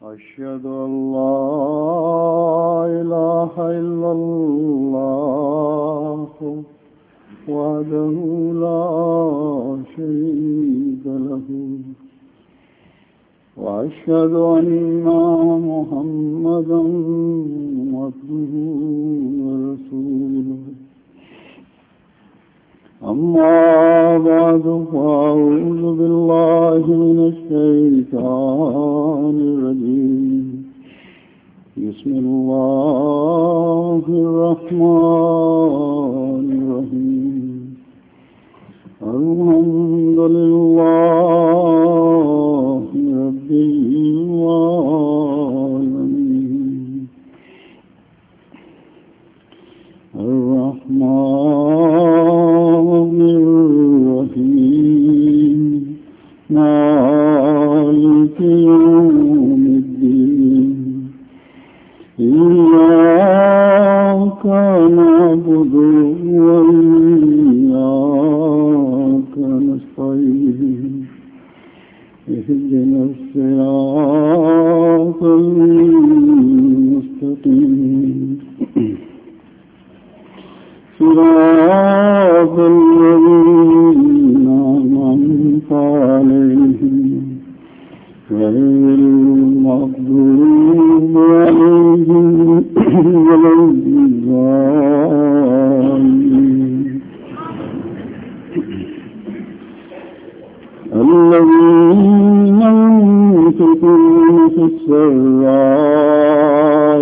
أشهد أن لا إله إلا الله وحده لا شريك له وأشهد أن محمدا عبده ورسوله أما بعد فأعوذ بالله من الشيطان الرجيم بسم الله الرحمن الرحيم الحمد لله رب العالمين الرحمن الرحيم مالك يوم الدين إياك نعبد وإياك نستعين اهدنا الصراط المستقيم صراط الذين أنعمت عليهم غير المغضوب عليهم ولا الضالين الذين ينفقون في السراء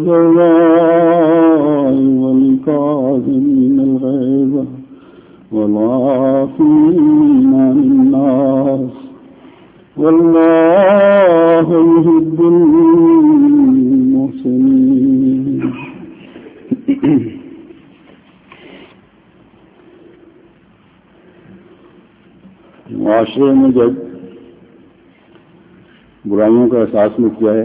والضراء والكاظمين الغيظ والعافين عن الناس والله يحب المحسنين. معاشرے میں جب برائیوں کا احساس مٹ جائے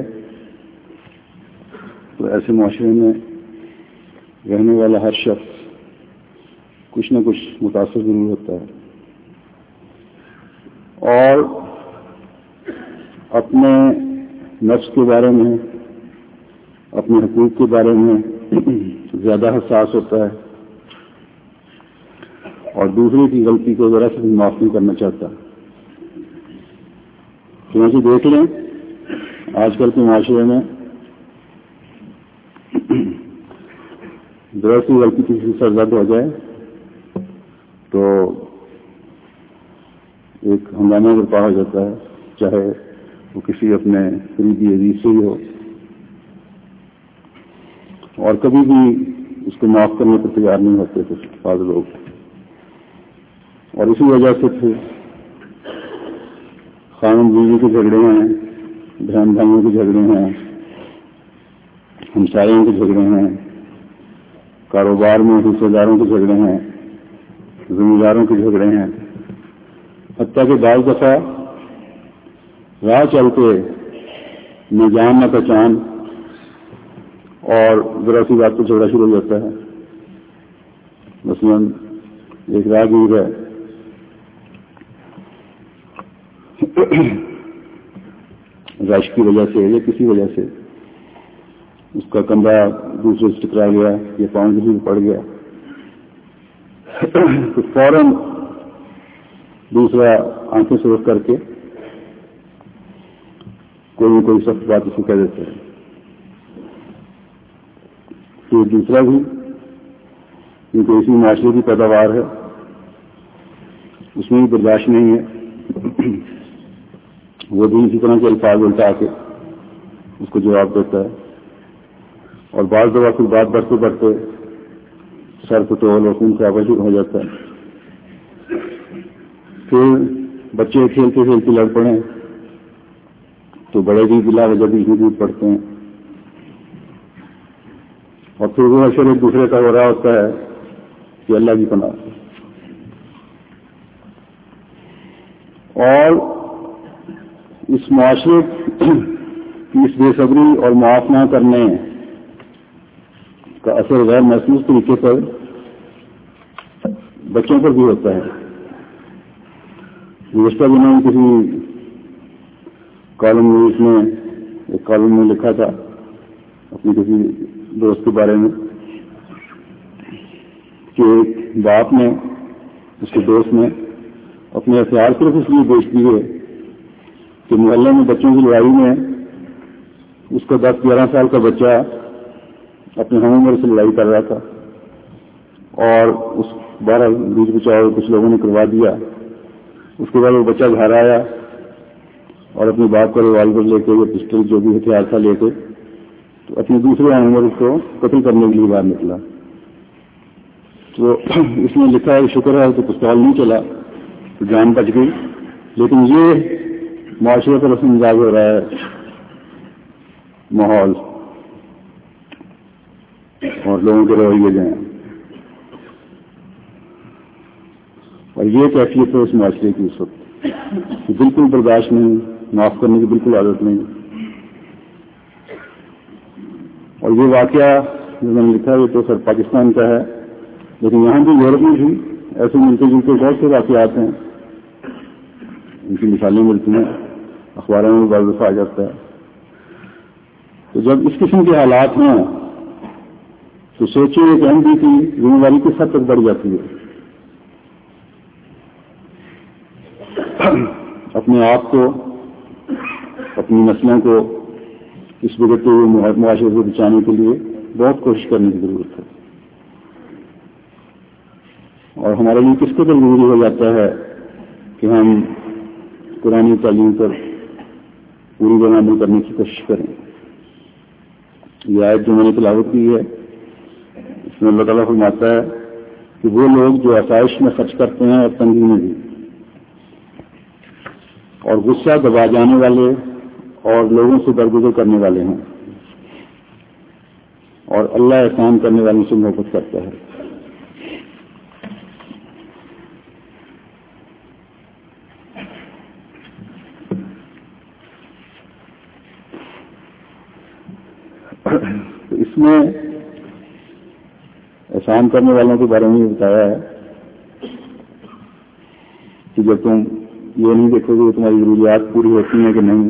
تو ایسے معاشرے میں رہنے والا ہر شخص کچھ نہ کچھ متاثر ضرور ہوتا ہے اور اپنے نفس کے بارے میں اپنے حقوق کے بارے میں زیادہ حساس ہوتا ہے اور دوسرے کی غلطی کو ذرا سے بھی معاف نہیں کرنا چاہتا. چنانچہ دیکھ لیں آج کل کے معاشرے میں ذرا سی غلطی کسی سے سرزد ہو جائے تو ایک ہنگامہ برپا ہو جاتا ہے، چاہے وہ کسی اپنے قریبی عزیز سے ہی ہو، اور کبھی بھی اس کو معاف کرنے کو تیار نہیں ہوتے کچھ بعض لوگ. اور اسی وجہ سے پھر خاوند بیوی کے جھگڑے ہیں، بہن بھائیوں کے جھگڑے ہیں، ہمسایوں کے جھگڑے ہیں، کاروبار میں حصے داروں کے جھگڑے ہیں، زمینداروں کے جھگڑے ہیں، حتیٰ کہ بعض دفعہ راہ چلتے نہ جان نہ پہچان اور ذرا سی بات کو جھگڑا شروع ہو جاتا ہے. مثلاً ایک راہگیر ہے، رش کی وجہ سے یا کسی وجہ سے اس کا کندھا دوسرے سے ٹکرا گیا یا پاؤں کسی پڑ گیا تو فوراً دوسرا آنکھیں سرخ کر کے کوئی نہ کوئی سخت بات اسے کہہ دیتا ہے. تو دوسرا بھی کیونکہ اسی معاشرے کی پیداوار ہے، اس میں بھی برداشت نہیں ہے، وہ بھی اسی طرح کے الفاظ الٹا کے اس کو جواب دیتا ہے. اور بعض دفعہ پھر بات بڑھتے بڑھتے سر پٹول اور خون خرابہ شروع ہو جاتا ہے. پھر بچے کھیلتے کھیلتے لڑ پڑے تو بڑے بھی بلا وجہ بھی ٹوٹ پڑتے ہیں، اور پھر وہ اشر ایک دوسرے کا ہو رہا ہوتا ہے کہ اللہ کی پناہ. اور اس معاشرے کی اس بے صبری اور معاف نہ کرنے کا اثر غیر محسوس طریقے پر بچوں پر بھی ہوتا ہے. گزشتہ دنوں کسی کالم نیوز میں ایک کالم میں لکھا تھا اپنے کسی دوست کے بارے میں کہ ایک باپ نے اس کے دوست نے اپنے ہتھیار صرف اس لیے بیچ دیے کہ محلے میں بچوں کی لڑائی میں اس کا 10-11 سال کا بچہ اپنے ہم عمر سے لڑائی کر رہا تھا اور اس 12 بیچ بچاؤ کچھ لوگوں نے کروا دیا. اس کے بعد وہ بچہ گھر آیا اور اپنے باپ کا ریوالور لے کے یا پسٹل جو بھی ہتھیار تھا لے کے تو اپنے دوسرے ہم عمر کو قتل کرنے کے لیے باہر نکلا. تو اس نے لکھا ہے شکر ہے تو پستول نہیں چلا تو جان بچ گئی. لیکن یہ معاشرے پر رسم مزاج ہو رہا ہے ماحول اور لوگوں کے رویے جو ہیں اور یہ کیفیت ہے اس معاشرے کی اس وقت کہ بالکل برداشت نہیں, معاف کرنے کی بالکل عادت نہیں. اور یہ واقعہ جو میں نے لکھا ہے تو سر پاکستان کا ہے, لیکن یہاں بھی یورپ میں بھی ایسے ملتے جلتے بہت سے واقعات ہیں, ان کی مثالیں ملتی ہیں, اخباروں میں بعض دفعہ آ جاتا ہے. تو جب اس قسم کے حالات ہیں تو سوچیں کہ ہم بھی کی ذمہ داری کس حد تک بڑھ جاتی ہے. اپنے آپ کو, اپنی نسلوں کو اس بگڑتے ہوئے معاشرے سے بچانے کے لیے بہت کوشش کرنے کی ضرورت ہے. اور ہمارے لیے کس قدر ضروری ہو جاتا ہے کہ ہم قرآن تعلیم پر پوری طرح عمل کرنے کی کوشش کریں. یہ آیت جو میں نے تلاوت کی ہے اس میں اللہ تعالیٰ فرماتا ہے کہ وہ لوگ جو آسائش میں خرچ کرتے ہیں اور تنگی میں بھی, اور غصہ دبا جانے والے اور لوگوں سے درگزر کرنے والے ہیں, اور اللہ احسان کرنے والوں سے محبت کرتا ہے. تو اس میں احسان کرنے والوں کے بارے میں بتایا ہے کہ جب تم یہ نہیں دیکھو گے کہ تمہاری ضروریات پوری ہوتی ہیں کہ نہیں,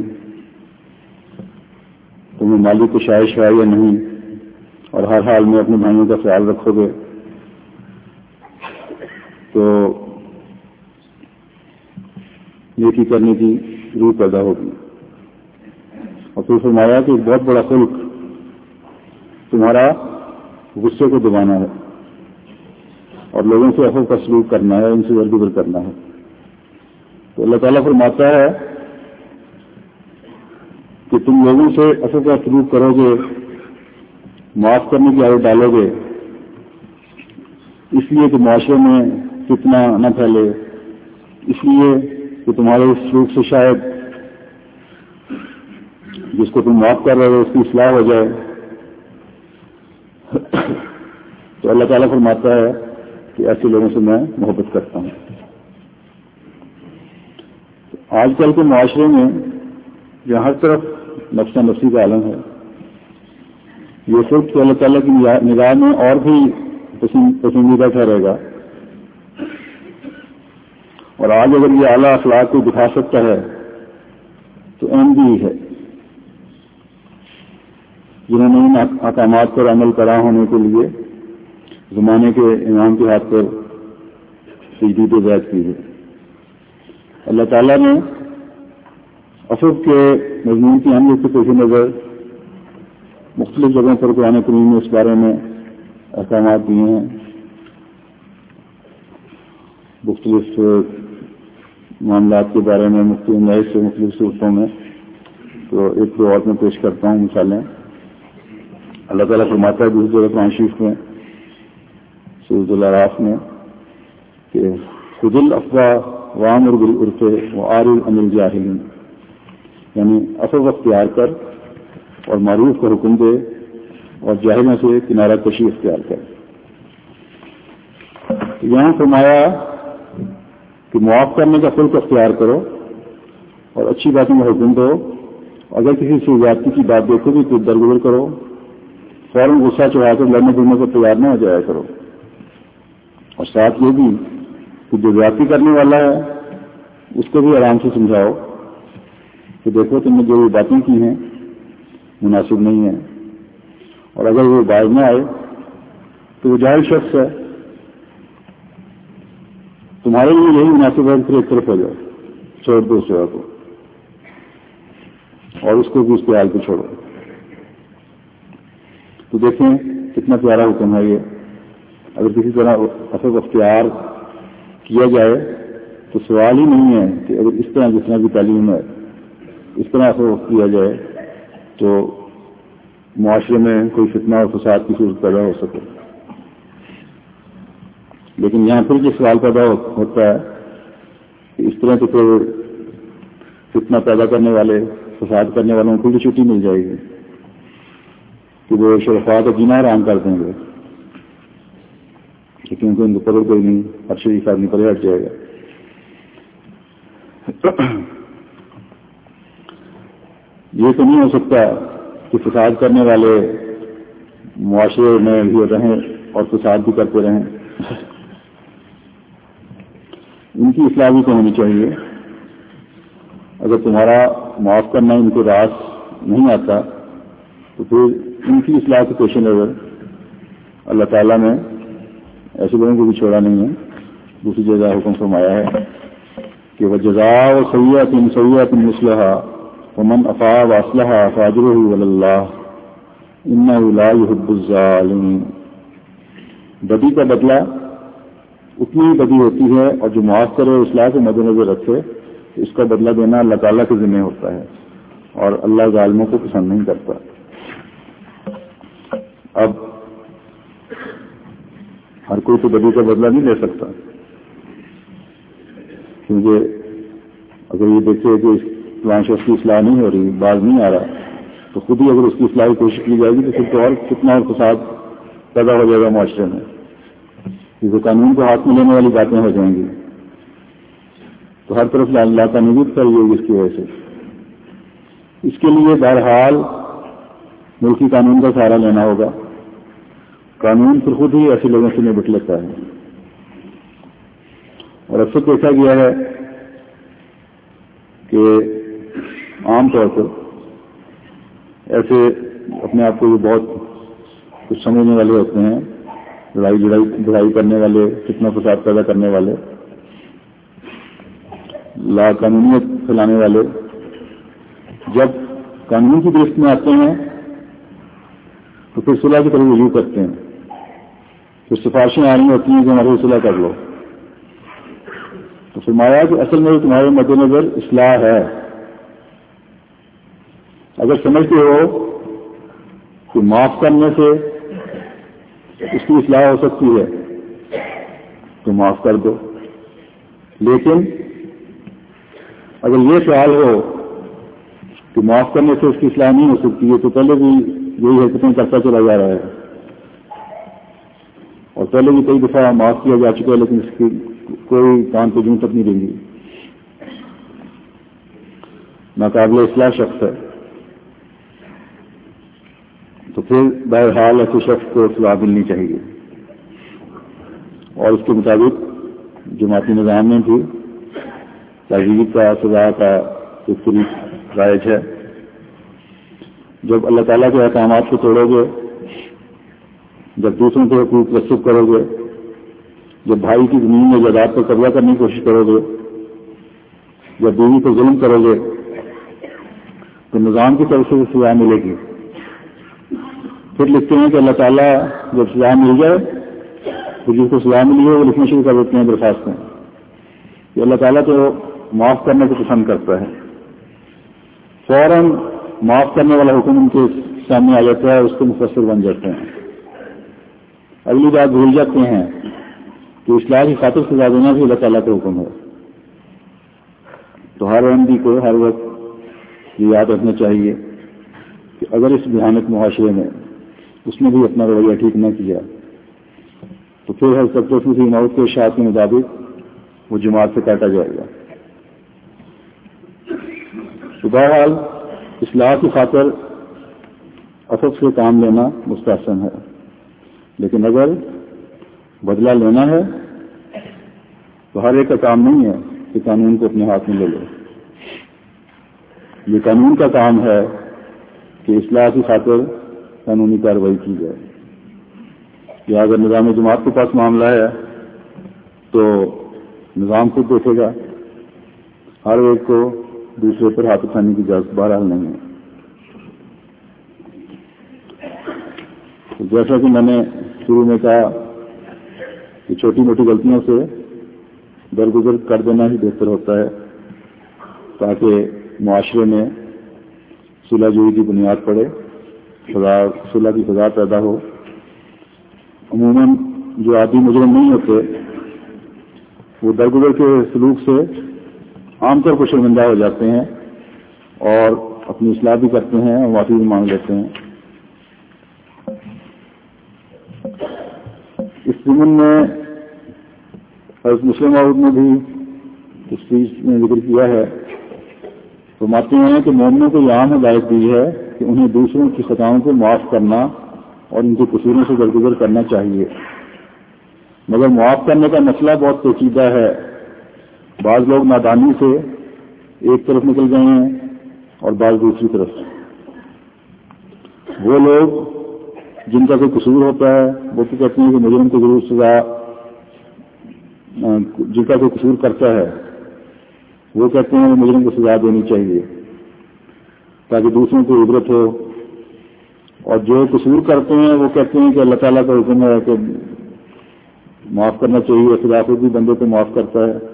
تمہیں مالی کشائش ہے یا نہیں, اور ہر حال میں اپنے بھائیوں کا خیال رکھو گے تو نیکی کرنے کی روح پیدا ہوگی. اور پھر فرمایا کہ ایک بہت بڑا خلق تمہارا غصے کو دبانا ہے اور لوگوں سے عفو کا سلوک کرنا ہے, ان سے درگزر کرنا ہے. تو اللہ تعالیٰ فرماتا ہے کہ تم لوگوں سے عفو کا سلوک کرو گے, معاف کرنے کی عادت ڈالو گے, اس لیے کہ معاشرے میں فتنہ نہ پھیلے, اس لیے کہ تمہارے اس سلوک سے شاید جس کو تم معاف کر رہے ہو اس کی اصلاح ہو جائے. تو اللہ تعالیٰ فرماتا ہے کہ ایسے لوگوں سے میں محبت کرتا ہوں. آج کل کے معاشرے میں جہاں ہر طرف نفس نفسی کا عالم ہے, یہ صرف اللہ تعالیٰ کی نگاہ میں اور بھی پسندیدہ ٹھہرے گا. اور آج اگر یہ اعلیٰ اخلاق کو دکھا سکتا ہے تو اہم بھی ہے جنہوں نے ان احکامات پر عمل کرا ہونے کے لیے زمانے کے امام کے ہاتھ پر تجدید بیعت کی ہے. اللہ تعالیٰ نے عفو کے مضمون کی اہمیت کے پیش نظر مختلف جگہوں پر قرآن کریم میں اس بارے میں احکامات دیے ہیں. مختلف معاملات کے بارے میں مختلف سے مختلف صورتوں میں. تو ایک دو اور میں پیش کرتا ہوں مثالیں. اللہ تعالیٰ فرماتا ہے دوسری جگہ قرآن شریف میں سورۃ الاعراف میں کہ خذ العفو وامر بالعرف واعرض عن الجاہلین, یعنی عفو اختیار کر اور معروف کا حکم دے اور جاہلوں سے کنارہ کشی اختیار کر. یہاں فرمایا کہ معاف کرنے کا خلق اختیار کرو اور اچھی باتوں کا حکم دو. اگر کسی سے زیادتی کی بات دیکھو گی تو درگزر کرو, فوراً غصہ چڑھا کر لڑنے دلنے کو تیار نہ ہو جایا کرو. اور ساتھ یہ بھی کہ جو زیادتی کرنے والا ہے اس کو بھی آرام سے سمجھاؤ کہ دیکھو تم نے جو باتیں کی ہیں مناسب نہیں ہے، اور اگر وہ باز نہ آئے تو وہ جاہل شخص ہے. تمہارے لیے یہی مناسب ہے پھر ایک طرف ہو جاؤ، چھوڑ دو اس جگہ کو اور اس کو بھی اس کے حال پہ چھوڑو. تو دیکھیں کتنا پیارا حکم ہے یہ. اگر کسی طرح اثر اختیار کیا جائے تو سوال ہی نہیں ہے کہ اگر اس طرح جتنا بھی تعلیم ہے اس طرح اثر کیا جائے تو معاشرے میں کوئی فتنہ اور فساد کی صورت پیدا ہو سکے. لیکن یہاں پھر یہ سوال پیدا ہوتا ہے کہ اس طرح تو پھر فتنہ پیدا کرنے والے، فساد کرنے والوں کو بھی چھٹی مل جائے گی کہ وہ شرفاء کا جینا آرام کر دیں گے، کیونکہ ان کو قدر کوئی نہیں، ہر شریف آدمی پر ہٹ جائے گا. یہ تو نہیں ہو سکتا کہ فساد کرنے والے معاشرے میں بھی رہیں اور فساد بھی کرتے رہیں. ان کی اصلاح بھی تو ہونی چاہیے. اگر تمہارا معاف کرنا ان کو راس نہیں آتا تو پھر ان کی اصلاح کے پیش نظر اللہ تعالیٰ نے ایسے لوگوں کو بھی چھوڑا نہیں ہے. دوسری جگہ حکم فرمایا ہے کہ وجزاء سیئۃ سیئۃ مثلھا ومن عفا واصلح فاجرہ علی اللہ انہ لا یحب الظالمین. بدی کا بدلہ اتنی ہی بدی ہوتی ہے، اور جو معاف کرے اصلاح کو مد نظر رکھے اس کا بدلہ دینا اللہ تعالیٰ کے ذمہ ہوتا ہے، اور اللہ ظالموں کو پسند نہیں کرتا. اب ہر کوئی تو بدی کا بدلہ نہیں لے سکتا، کیونکہ اگر یہ دیکھے کہ فلاں شخص کی اصلاح نہیں ہو رہی، باز نہیں آ رہا، تو خود ہی اگر اس کی اصلاح کی کوشش کی جائے گی تو پھر تو اور کتنا اور فساد پیدا ہو جائے گا معاشرے میں. کیونکہ قانون کو ہاتھ میں لینے والی باتیں ہو جائیں گی تو ہر طرف اللہ کا نجات کر ہوگی اس کی وجہ سے. اس کے لیے بہرحال ملکی قانون کا سہارا لینا ہوگا. قانون پھر خود ہی ایسے لوگوں سے نبٹ لیتا ہے، اور اکثر دیکھا گیا ہے کہ عام طور پر ایسے اپنے آپ کو یہ بہت کچھ سمجھنے والے ہوتے ہیں، لڑائی کرنے والے، فتنہ فساد پیدا کرنے والے، لا قانونیت پھیلانے والے، جب قانون کی گرفت میں آتے ہیں تو پھر صلح کی طرف رجوع کرتے ہیں. پھر سفارشیں آ رہی ہوتی ہیں کہ ہماری صلح کر لو. تو فرمایا کہ اصل میں تمہارے مد نظر اصلاح ہے. اگر سمجھتے ہو کہ معاف کرنے سے اس کی اصلاح ہو سکتی ہے تو معاف کر دو. لیکن اگر یہ خیال ہو کہ معاف کرنے سے اس کی اصلاح نہیں ہو سکتی ہے تو پہلے بھی یہی حرکتیں کرتا چلا جا رہا ہے، اور پہلے بھی کئی دفعہ معاف کیا جا چکا ہے، لیکن اس کی کوئی کان پہ جوں تک نہیں دیں گی، ناقابل اصلاح شخص ہے. تو پھر بہرحال ایسے شخص کو اصلاح ملنی چاہیے. اور اس کے مطابق جماعتی نظام میں بھی تہذیب کا، سزا کا ایک طریق رائج ہے. جب اللہ تعالیٰ کے احکامات کو توڑو گے، جب دوسروں کے حقوق رسب کرو گے، جب بھائی کی زمین میں جائیداد پر قبضہ کرنے کی کوشش کرو گے، جب بیوی پر ظلم کرو گے تو نظام کی طرف سے سزا ملے گی. پھر لکھتے ہیں کہ اللہ تعالیٰ جب سزا مل جائے تو جس کو سزا ملی ہے وہ لکھنا شروع کر دیتے ہیں درخواستیں کہ اللہ تعالیٰ تو معاف کرنے کو پسند کرتا ہے. فوراً معاف کرنے والا حکم ان کے سامنے آ جاتا ہے، اس کو مفسر بن جاتے ہیں. اگلی بات بھول جاتے ہیں کہ اصلاح کی خاطر سزا دینا بھی اللہ تعالیٰ کا حکم ہے. تو ہر احمدی کو ہر وقت یہ یاد رکھنا چاہیے کہ اگر اس بھیانک معاشرے میں اس نے بھی اپنا رویہ ٹھیک نہ کیا تو پھر ہر سب کی موت کے اشاعت کے مطابق وہ جماعت سے کاٹا جائے گا. تو بہرحال اصلاح کی خاطر افق سے کام لینا مستحسن ہے، لیکن اگر بدلہ لینا ہے تو ہر ایک کا کام نہیں ہے کہ قانون کو اپنے ہاتھ میں لے لے. یہ قانون کا کام ہے کہ اصلاح کی خاطر قانونی کارروائی کی جائے، یا اگر نظام جماعت کے پاس معاملہ ہے تو نظام خود دیکھے گا، ہر ایک کو دوسرے پر ہاتھ اٹھانے کی اجازت بہرحال نہیں ہے۔ جیسا کہ میں نے شروع میں کہا کہ چھوٹی موٹی غلطیوں سے درگزر کر دینا ہی بہتر ہوتا ہے تاکہ معاشرے میں صلح جوئی کی بنیاد پڑے، صلح کی فضا پیدا ہو۔ عموماً جو عادی مجرم نہیں ہوتے وہ درگزر کے سلوک سے عام طور پر شرمندہ ہو جاتے ہیں اور اپنی اصلاح بھی کرتے ہیں اور معافی بھی مانگ لیتے ہیں۔ اس ضمن میں حضرت مسلم موعود نے بھی اس چیز میں ذکر کیا ہے، فرماتے ہیں کہ مومنوں کو یہ عام ہدایت دی ہے کہ انہیں دوسروں کی خطاؤں کو معاف کرنا اور ان کے قصوروں سے درگزر کرنا چاہیے، مگر معاف کرنے کا مسئلہ بہت پیچیدہ ہے۔ بعض لوگ نادانی سے ایک طرف نکل گئے ہیں اور بعض دوسری طرف۔ وہ لوگ جن کا کوئی قصور ہوتا ہے وہ تو کہتے ہیں کہ مجرم کو ضرور سزا، جن کا کوئی قصور کرتا ہے وہ کہتے ہیں کہ مجرم کو سزا دینی چاہیے تاکہ دوسروں کو عبرت ہو، اور جو قصور کرتے ہیں وہ کہتے ہیں کہ اللہ تعالیٰ کا حکم ہے کہ معاف کرنا چاہیے، خدا خود بھی بندے کو معاف کرتا ہے۔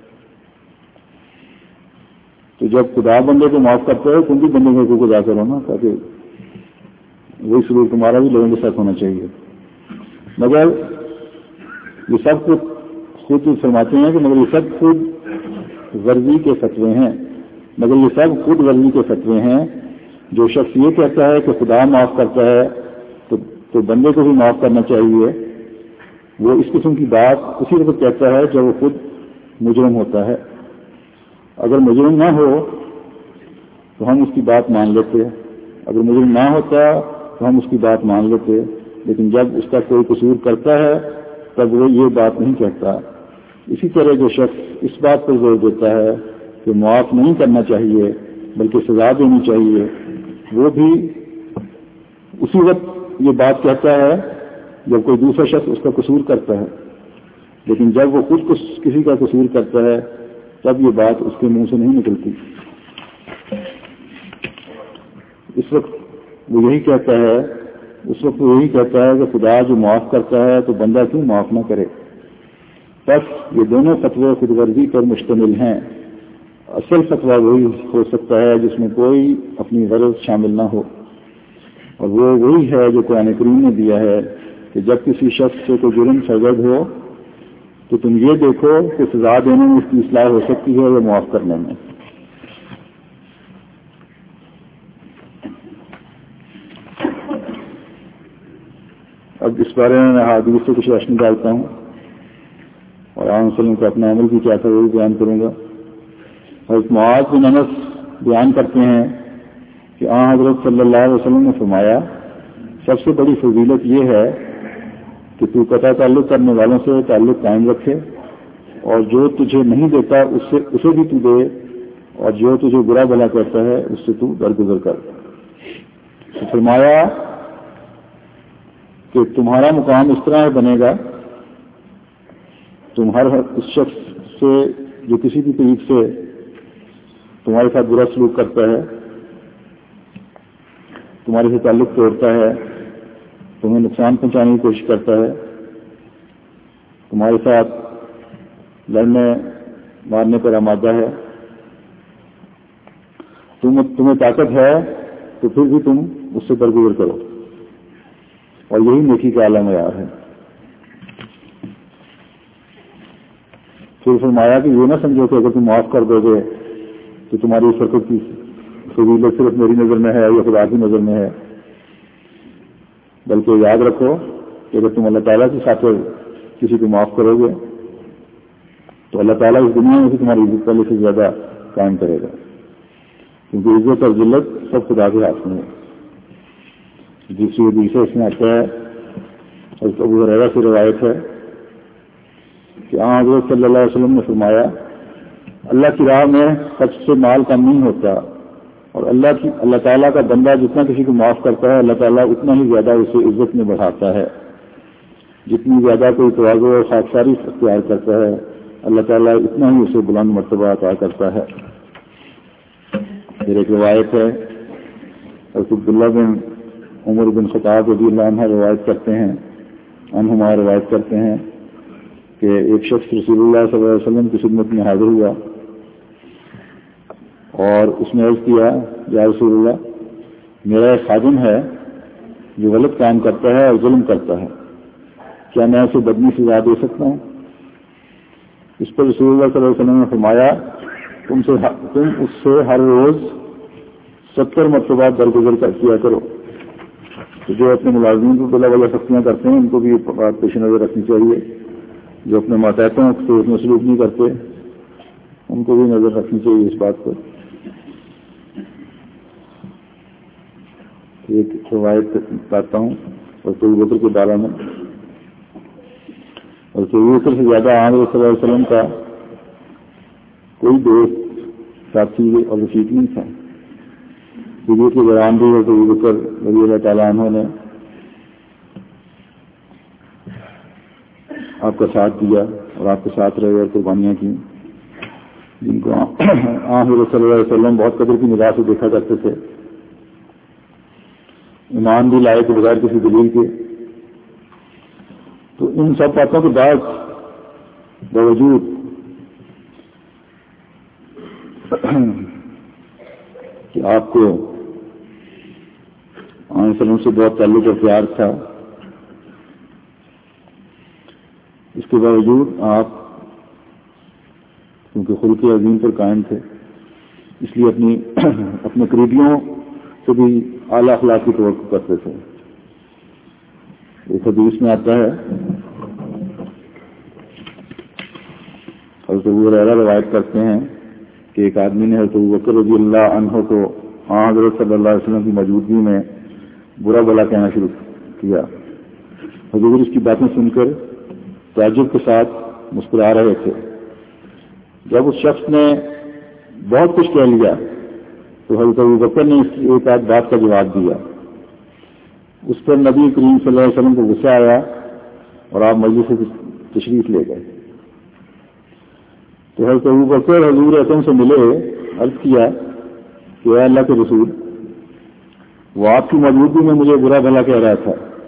تو جب خدا بندے کو معاف کرتا ہے تم بھی بندے کو حقوق ادا کرو نا، تاکہ وہی سلوک تمہارا بھی لوگوں کے ساتھ ہونا چاہیے۔ مگر یہ سب خود فرماتے ہیں کہ مگر یہ سب خود ورزی کے فتوے ہیں، مگر یہ سب خود ورزی کے فتوے ہیں۔ جو شخص یہ کہتا ہے کہ خدا معاف کرتا ہے تو بندے کو بھی معاف کرنا چاہیے، وہ اس قسم کی بات اسی وقت کہتا ہے جب وہ خود مجرم ہوتا ہے۔ اگر مجرم نہ ہو تو ہم اس کی بات مان لیتے، اگر مجرم نہ ہوتا تو ہم اس کی بات مان لیتے، لیکن جب اس کا کوئی قصور کرتا ہے تب وہ یہ بات نہیں کہتا۔ اسی طرح جو شخص اس بات پر زور دیتا ہے کہ معاف نہیں کرنا چاہیے بلکہ سزا دینی چاہیے، وہ بھی اسی وقت یہ بات کہتا ہے جب کوئی دوسرا شخص اس کا قصور کرتا ہے، لیکن جب وہ خود کسی کا قصور کرتا ہے تب یہ بات اس کے منہ سے نہیں نکلتی۔ اس وقت وہ یہی کہتا ہے کہ خدا جو معاف کرتا ہے تو بندہ کیوں معاف نہ کرے۔ بس یہ دونوں فتوے خود غرضی پر مشتمل ہیں۔ اصل فتویٰ وہی ہو سکتا ہے جس میں کوئی اپنی غرض شامل نہ ہو، اور وہ وہی ہے جو قرآن کریم نے دیا ہے کہ جب کسی شخص سے کوئی جرم سرزد ہو تو تم یہ دیکھو کہ سزا دینے میں اس کی اصلاح ہو سکتی ہے یا معاف کرنے میں۔ اب اس بارے میں میں حدیث سے کچھ روشنی ڈالتا ہوں اور عام وسلم کا اپنا عمل بھی کیا تھا وہ بھی بیان کروں گا۔ حضرت معاذ بن انس بیان کرتے ہیں کہ حضرت صلی اللہ علیہ وسلم نے فرمایا، سب سے بڑی فضیلت یہ ہے کہ تو قطع تعلق کرنے والوں سے تعلق قائم رکھے، اور جو تجھے نہیں دیتا اسے بھی تو دے، اور جو تجھے برا بھلا کرتا ہے اس سے تو درگزر کر۔ تو فرمایا کہ تمہارا مقام اس طرح بنے گا، تم ہر اس شخص سے جو کسی بھی طریق سے تمہارے ساتھ برا سلوک کرتا ہے، تمہارے سے تعلق توڑتا ہے، تمہیں نقصان پہنچانے کی کوشش کرتا ہے، تمہارے ساتھ لڑنے مارنے پر آمادہ ہے، تمہیں طاقت ہے تو پھر بھی تم اس سے درگزر کرو، اور یہی نیکی کا اعلیٰ معیار ہے۔ پھر فرمایا کہ یہ نہ سمجھو کہ اگر تم معاف کر دو گے تو تمہاری اس حرکت کی فضیلت صرف میری نظر میں ہے یا خدا کی نظر میں ہے، بلکہ یاد رکھو کہ اگر تم اللہ تعالیٰ کی خاطر کسی کو معاف کرو گے تو اللہ تعالیٰ اس دنیا میں سے تمہاری عزت پہلے سے زیادہ قائم کرے گا، کیونکہ عزت اور ذلت سب خدا کے ہاتھ میں ہے۔ دوسری حدیث اس میں آتا ہے، حضرت ابو ہریرہ سے روایت ہے کہ حضرت صلی اللہ علیہ وسلم نے فرمایا، اللہ کی راہ میں خرچ سے مال کم نہیں ہوتا، اور اللہ تعالیٰ کا بندہ جتنا کسی کو معاف کرتا ہے اللہ تعالیٰ اتنا ہی زیادہ اسے عزت میں بڑھاتا ہے. جتنی زیادہ کوئی تواضع اور خاکساری اختیار کرتا ہے اللہ تعالیٰ اتنا ہی اسے بلند مرتبہ عطا کرتا ہے. پھر ایک روایت ہے عبداللہ بن عمر بن خطاب رضی اللہ عنہ روایت کرتے ہیں کہ ایک شخص رسول اللہ صلی اللہ علیہ وسلم کی خدمت میں حاضر ہوا اور اس نے عرض کیا یا رسول اللہ میرا ایک خادم ہے جو غلط کام کرتا ہے اور ظلم کرتا ہے, کیا میں اسے بدنی سزا دے سکتا ہوں؟ اس پر رسول اللہ صلی اللہ علیہ وسلم نے فرمایا تم اس سے ہر روز 70 مرتبہ درگزر کیا کرو. تو جو اپنے ملازمین کو بلا بلا سختیاں کرتے ہیں ان کو بھی یہ بات پیش نظر رکھنی چاہیے, جو اپنے ماتحتوں سے اتنے سلوک نہیں کرتے ان کو بھی نظر رکھنی چاہیے اس بات پر. ایک روایت بتاتا ہوں اور ابو بکر کے بارے میں. اور ابو بکر سے زیادہ آن صلی اللہ علیہ وسلم کا کوئی دوست ساتھی اور رفیق نہیں تھا. حضور کے دوران بھی ابو بکر رضی اللہ تعالیٰ عنہ نے آپ کا ساتھ دیا اور آپ کے ساتھ رہے اور قربانیاں کی جن کو حضرت صلی اللہ علیہ وسلم بہت قدر کی نگاہ سے دیکھا کرتے تھے. ایمان بھی لائے کے بغیر کسی دلیل کے. تو ان سب باتوں کے بعد باوجود کہ آپ کو وسلم سے بہت تعلق اور پیار تھا, اس کے باوجود آپ کیونکہ خلق عظیم پر قائم تھے اس لیے اپنے قریبیوں سے بھی اعلیٰ اخلاق کی توقع کرتے تھے. ایک حدیث میں آتا ہے حضرت ابو ہریرہ روایت کرتے ہیں کہ ایک آدمی نے حضرت ابو بکر رضی اللہ عنہ کو حضرت صلی اللہ علیہ وسلم کی موجودگی میں برا بھلا کہنا شروع کیا. حضور اس کی باتیں سن کر تعجب کے ساتھ مسکرا رہے تھے. جب اس شخص نے بہت کچھ کہہ لیا تو حضرت ابو بکر نے اس کی ایک آدھ بات کا جواب دیا. اس پر نبی کریم صلی اللہ علیہ وسلم کو غصہ آیا اور آپ مجلس سے تشریف لے گئے. تو حضرت ابو بکر حضور اکرم سے ملے, عرض کیا کہ اے اللہ کے رسول, وہ آپ کی موجودگی میں مجھے برا بھلا کہہ رہا تھا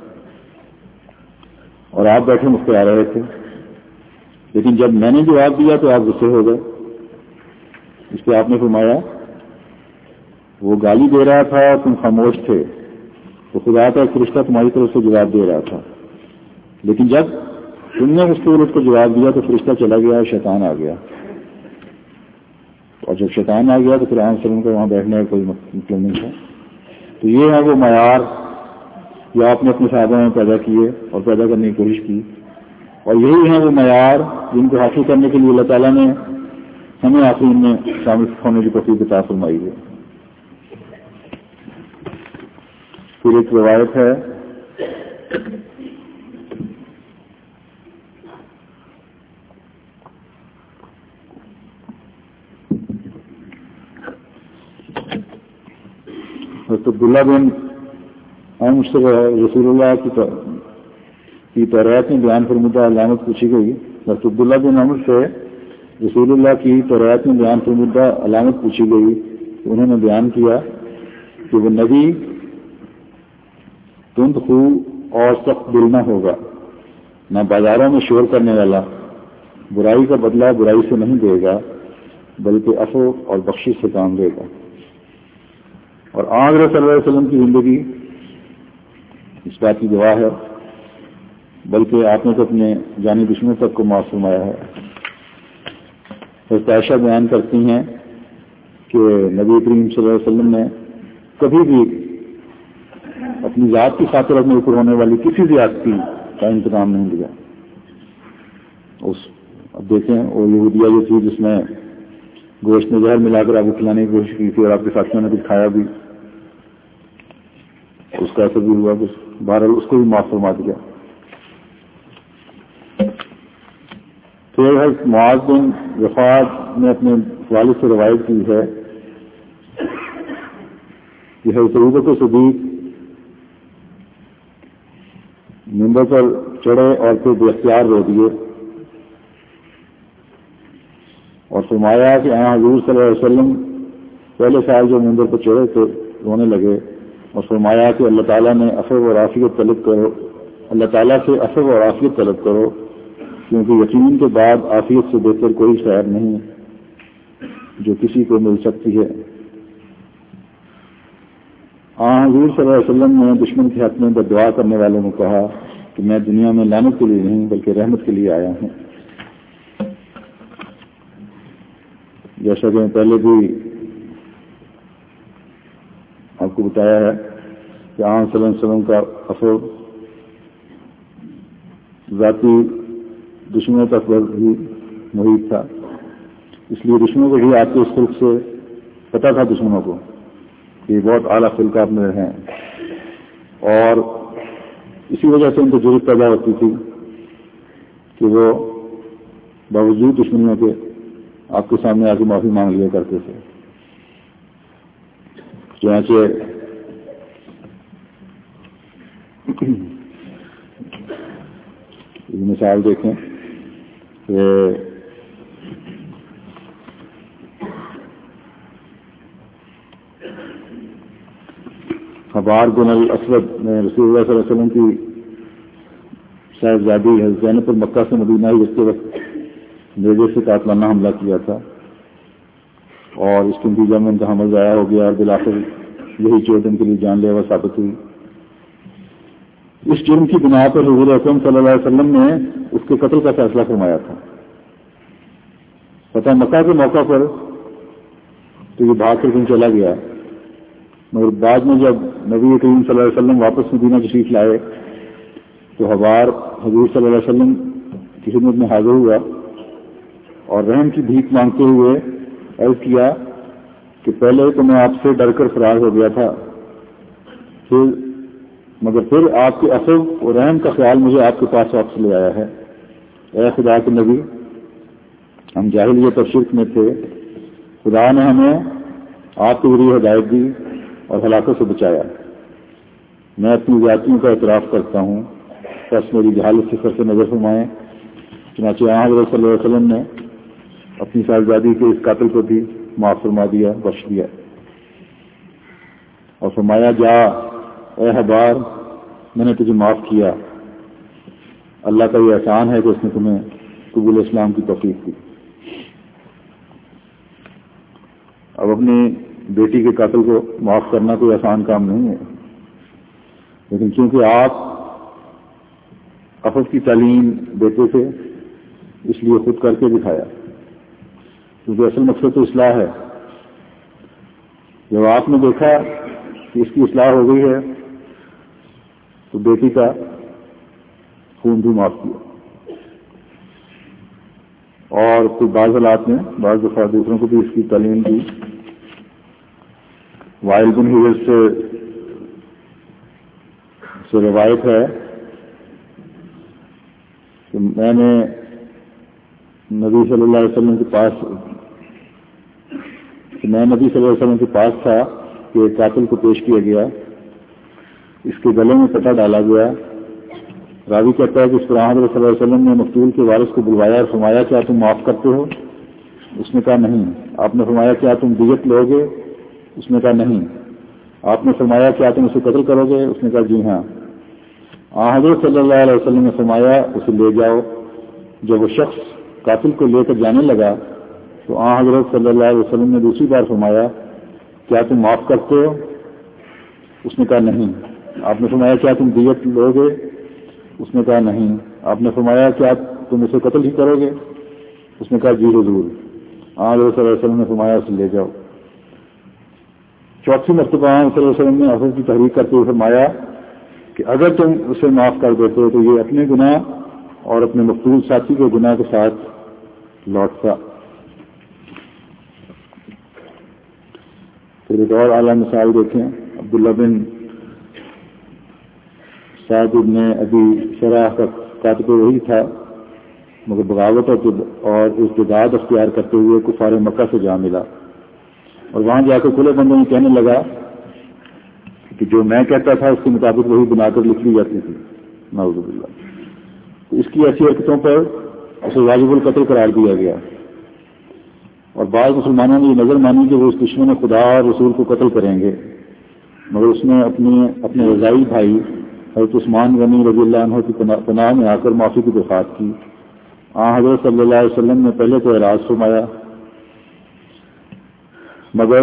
اور آپ بیٹھے مسکرا رہے تھے, لیکن جب میں نے جواب دیا تو آپ غصے ہو گئے. اس پہ آپ نے فرمایا وہ گالی دے رہا تھا تم خاموش تھے تو خدا کا ایک فرشتہ تمہاری طرف سے جواب دے رہا تھا, لیکن جب تم نے اس کو جواب دیا تو فرشتہ چلا گیا اور شیطان آ گیا. اور جب شیطان آ گیا تو پھر عام سلم کو وہاں بیٹھنے کا کوئی مطلب نہیں تھا. تو یہ ہے وہ معیار جو آپ نے اپنے صحابہ میں پیدا کیے اور پیدا کرنے کی کوشش کی, اور یہی ہیں وہ معیار جن کو حاصل کرنے کے لیے اللہ تعالیٰ نے ہمیں آخرین میں شامل ہونے کی توفیق عطا فرمائی ہے. پھر ایک روایت ہے حضرت عبداللہ بن عمر سے رسول اللہ کی توریت میں بیان فرمودہ علامت پوچھی گئی. حضرت عبداللہ بن عمر سے رسول اللہ کی توریت میں بیان فرمودہ علامت پوچھی گئی. انہوں نے بیان کیا کہ وہ نبی تند خو اور سخت دل نہ ہوگا, نہ بازاروں میں شور کرنے والا, برائی کا بدلہ برائی سے نہیں دے گا بلکہ عفو اور بخشش سے کام دے گا. اور حضرت صلی اللہ علیہ وسلم کی زندگی اس بات کی گواہ ہے, بلکہ آپ نے تو اپنے جانی دشمنوں تک کو معاف فرمایا ہے. حضرت عائشہ بیان کرتی ہیں کہ نبی کریم صلی اللہ علیہ وسلم نے کبھی بھی اپنی ذات کی خاطر اپنے اوپر ہونے والی کسی زیادتی کا انتظام نہیں لیا. اب دیکھیں وہ یہودیہ جو تھی جس نے گوشت میں زہر ملا کر آپ کو کھلانے کی کوشش کی تھی اور آپ کے ساتھیوں نے بھی کھایا بھی, اس کا اثر بھی ہوا, بہرحال اس کو بھی معاف فرما دیا. پھر حضرت معاذ بن وفاد نے اپنے والد سے روایت کی ہے کہ حضرت ابوبکر صدیق منبر پر چڑھے اور پھر بے اختیار رو دیے اور فرمایا کہ حضور صلی اللہ علیہ وسلم پہلے سال جو منبر پر چڑھے تو رونے لگے اور فرمایا کہ اللہ تعالیٰ نے عفو اور عافیت طلب کرو، اللہ تعالیٰ سے عفو اور عافیت طلب کرو، کیونکہ یقین کے بعد عافیت سے بہتر کوئی خیر نہیں جو کسی کو مل سکتی ہے۔ حضور صلی اللہ علیہ وسلم نے دشمن کے حق میں بددعا کرنے والوں کو کہا کہ میں دنیا میں لعنت کے لیے نہیں بلکہ رحمت کے لیے آیا ہوں۔ جیسا کہ میں پہلے بھی آپ کو بتایا ہے کہ صلی اللہ علیہ وسلم کا عفو ذاتی دشمنوں تک بھی محیط تھا، اس لیے دشمنوں کو بھی آپ کے اس خلق سے پتہ تھا دشمنوں کو کہ بہت اعلیٰ خلق آپ میں ہیں، اور اسی وجہ سے ان کو ضرورت پیدا ہوتی تھی کہ وہ باوجود دشمنیوں کے آپ کے سامنے آ کے معافی مانگ لیا کرتے تھے۔ چنانچہ مثال دیکھیں کہ خبار بن الاسود نے رسول اللہ صلی اللہ علیہ وسلم کی صاحبزادی حضرت زینب پر مکہ سے مدینہ ہجرت کے وقت نیزے سے قاتلانہ حملہ کیا تھا، اور اس کے نتیجہ میں ان کا حمل ضائع ہو گیا اور بالآخر یہی چوٹ ان کے لیے جان لیوا ثابت ہوئی۔ اس جرم کی بنا پر حضور اکرم صلی اللہ علیہ وسلم نے اس کے قتل کا فیصلہ فرمایا تھا۔ فتح مکہ کے موقع پر تو یہ بھاگ کر کہیں چلا گیا، مگر بعد میں جب نبی کریم صلی اللہ علیہ وسلم واپس مدینہ تشریف لائے تو حوار حضور صلی اللہ علیہ وسلم کی خدمت میں حاضر ہوا اور رحم کی بھیک مانگتے ہوئے عرض کیا کہ پہلے تو میں آپ سے ڈر کر فرار ہو گیا تھا، مگر پھر آپ کے عفو اور رحم کا خیال مجھے آپ کے پاس واپس لے آیا ہے۔ اے خدا کے نبی، ہم جاہلیت اور شرک میں تھے، خدا نے ہمیں آپ کے ذریعے ہدایت دی اور ہلاکت سے بچایا۔ میں اپنی ذاتیوں کا اعتراف کرتا ہوں، بس میری جہالت سے سے نظر فرمائیں۔ چنانچہ حضرت صلی اللہ علیہ وسلم نے اپنی صاحبزادی کے اس قاتل کو بھی معاف فرما دیا، بخش دیا، اور فرمایا جا اے حبار، میں نے تجھے معاف کیا، اللہ کا یہ احسان ہے کہ اس نے تمہیں قبول اسلام کی توفیق دی۔ اب اپنی بیٹی کے قاتل کو معاف کرنا کوئی آسان کام نہیں ہے، لیکن چونکہ آپ عفو کی تعلیم دیتے تھے اس لیے خود کر کے دکھایا، کیونکہ اصل مقصد تو اصلاح ہے۔ جب آپ نے دیکھا کہ اس کی اصلاح ہو گئی ہے تو بیٹی کا خون بھی معاف کیا، اور پھر بعض حالات میں بعض دفعہ دوسروں کو بھی اس کی تعلیم دی۔ وائل بن حجر سے روایت ہے کہ میں نے نبی صلی اللہ علیہ وسلم کے پاس تھا کہ ایک قاتل کو پیش کیا گیا، اس کے گلے میں پٹا ڈالا گیا۔ راوی کہتا ہے کہ اس طرح حضرت صلی اللہ علیہ وسلم نے مقتول کے وارث کو بلوایا اور فرمایا کیا تم معاف کرتے ہو؟ اس نے کہا نہیں۔ آپ نے فرمایا کیا تم دیت لو گے؟ اس نے کہا نہیں۔ آپ نے فرمایا کیا تم اسے قتل کرو گے؟ اس نے کہا جی ہاں۔ حضرت صلی اللہ علیہ وسلم نے فرمایا اسے لے جاؤ۔ جب وہ شخص قاتل کو لے کر جانے لگا تو حضرت صلی اللہ علیہ وسلم نے دوسری بار فرمایا کیا تم معاف کرتے ہو؟ اس نے کہا نہیں۔ آپ نے فرمایا کیا تم دیت لو گے؟ اس نے کہا نہیں۔ آپ نے فرمایا کیا تم اسے قتل ہی کرو گے؟ اس نے کہا جی حضور۔ حضرت صلی اللہ علیہ وسلم نے فرمایا اسے لے جاؤ۔ چوتھی مرتبہ صلی اللہ علیہ وسلم نے عفو کی تحریک کرتے ہوئے فرمایا کہ اگر تم اسے معاف کر دیتے تو یہ اپنے گناہ اور اپنے مقتول ساتھی کے گناہ کے ساتھ لوٹتا۔ پھر ایک اور اعلیٰ مثال دیکھیں، عبداللہ بن سعد بن ابی شراح کا قاتل وہی تھا، مگر بغاوت اور استعداد اختیار کرتے ہوئے کفار مکہ سے جا ملا اور وہاں جا کے کھلے بندوں میں کہنے لگا کہ جو میں کہتا تھا اس کے مطابق وہی بنا کر لکھ لی جاتی تھی، نعوذ باللہ۔ تو اس کی ایسی حرکتوں پر اسے واجب القتل قرار دیا گیا، اور بعض مسلمانوں نے یہ نظر مانی کہ وہ اس دشمن خدا اور رسول کو قتل کریں گے، مگر اس نے اپنے رضائی بھائی حضرت عثمان غنی رضی اللہ عنہ کی پناہ میں آ کر معافی کی درخواست کی۔ حضرت صلی اللہ علیہ وسلم نے پہلے تو اعراض فرمایا، مگر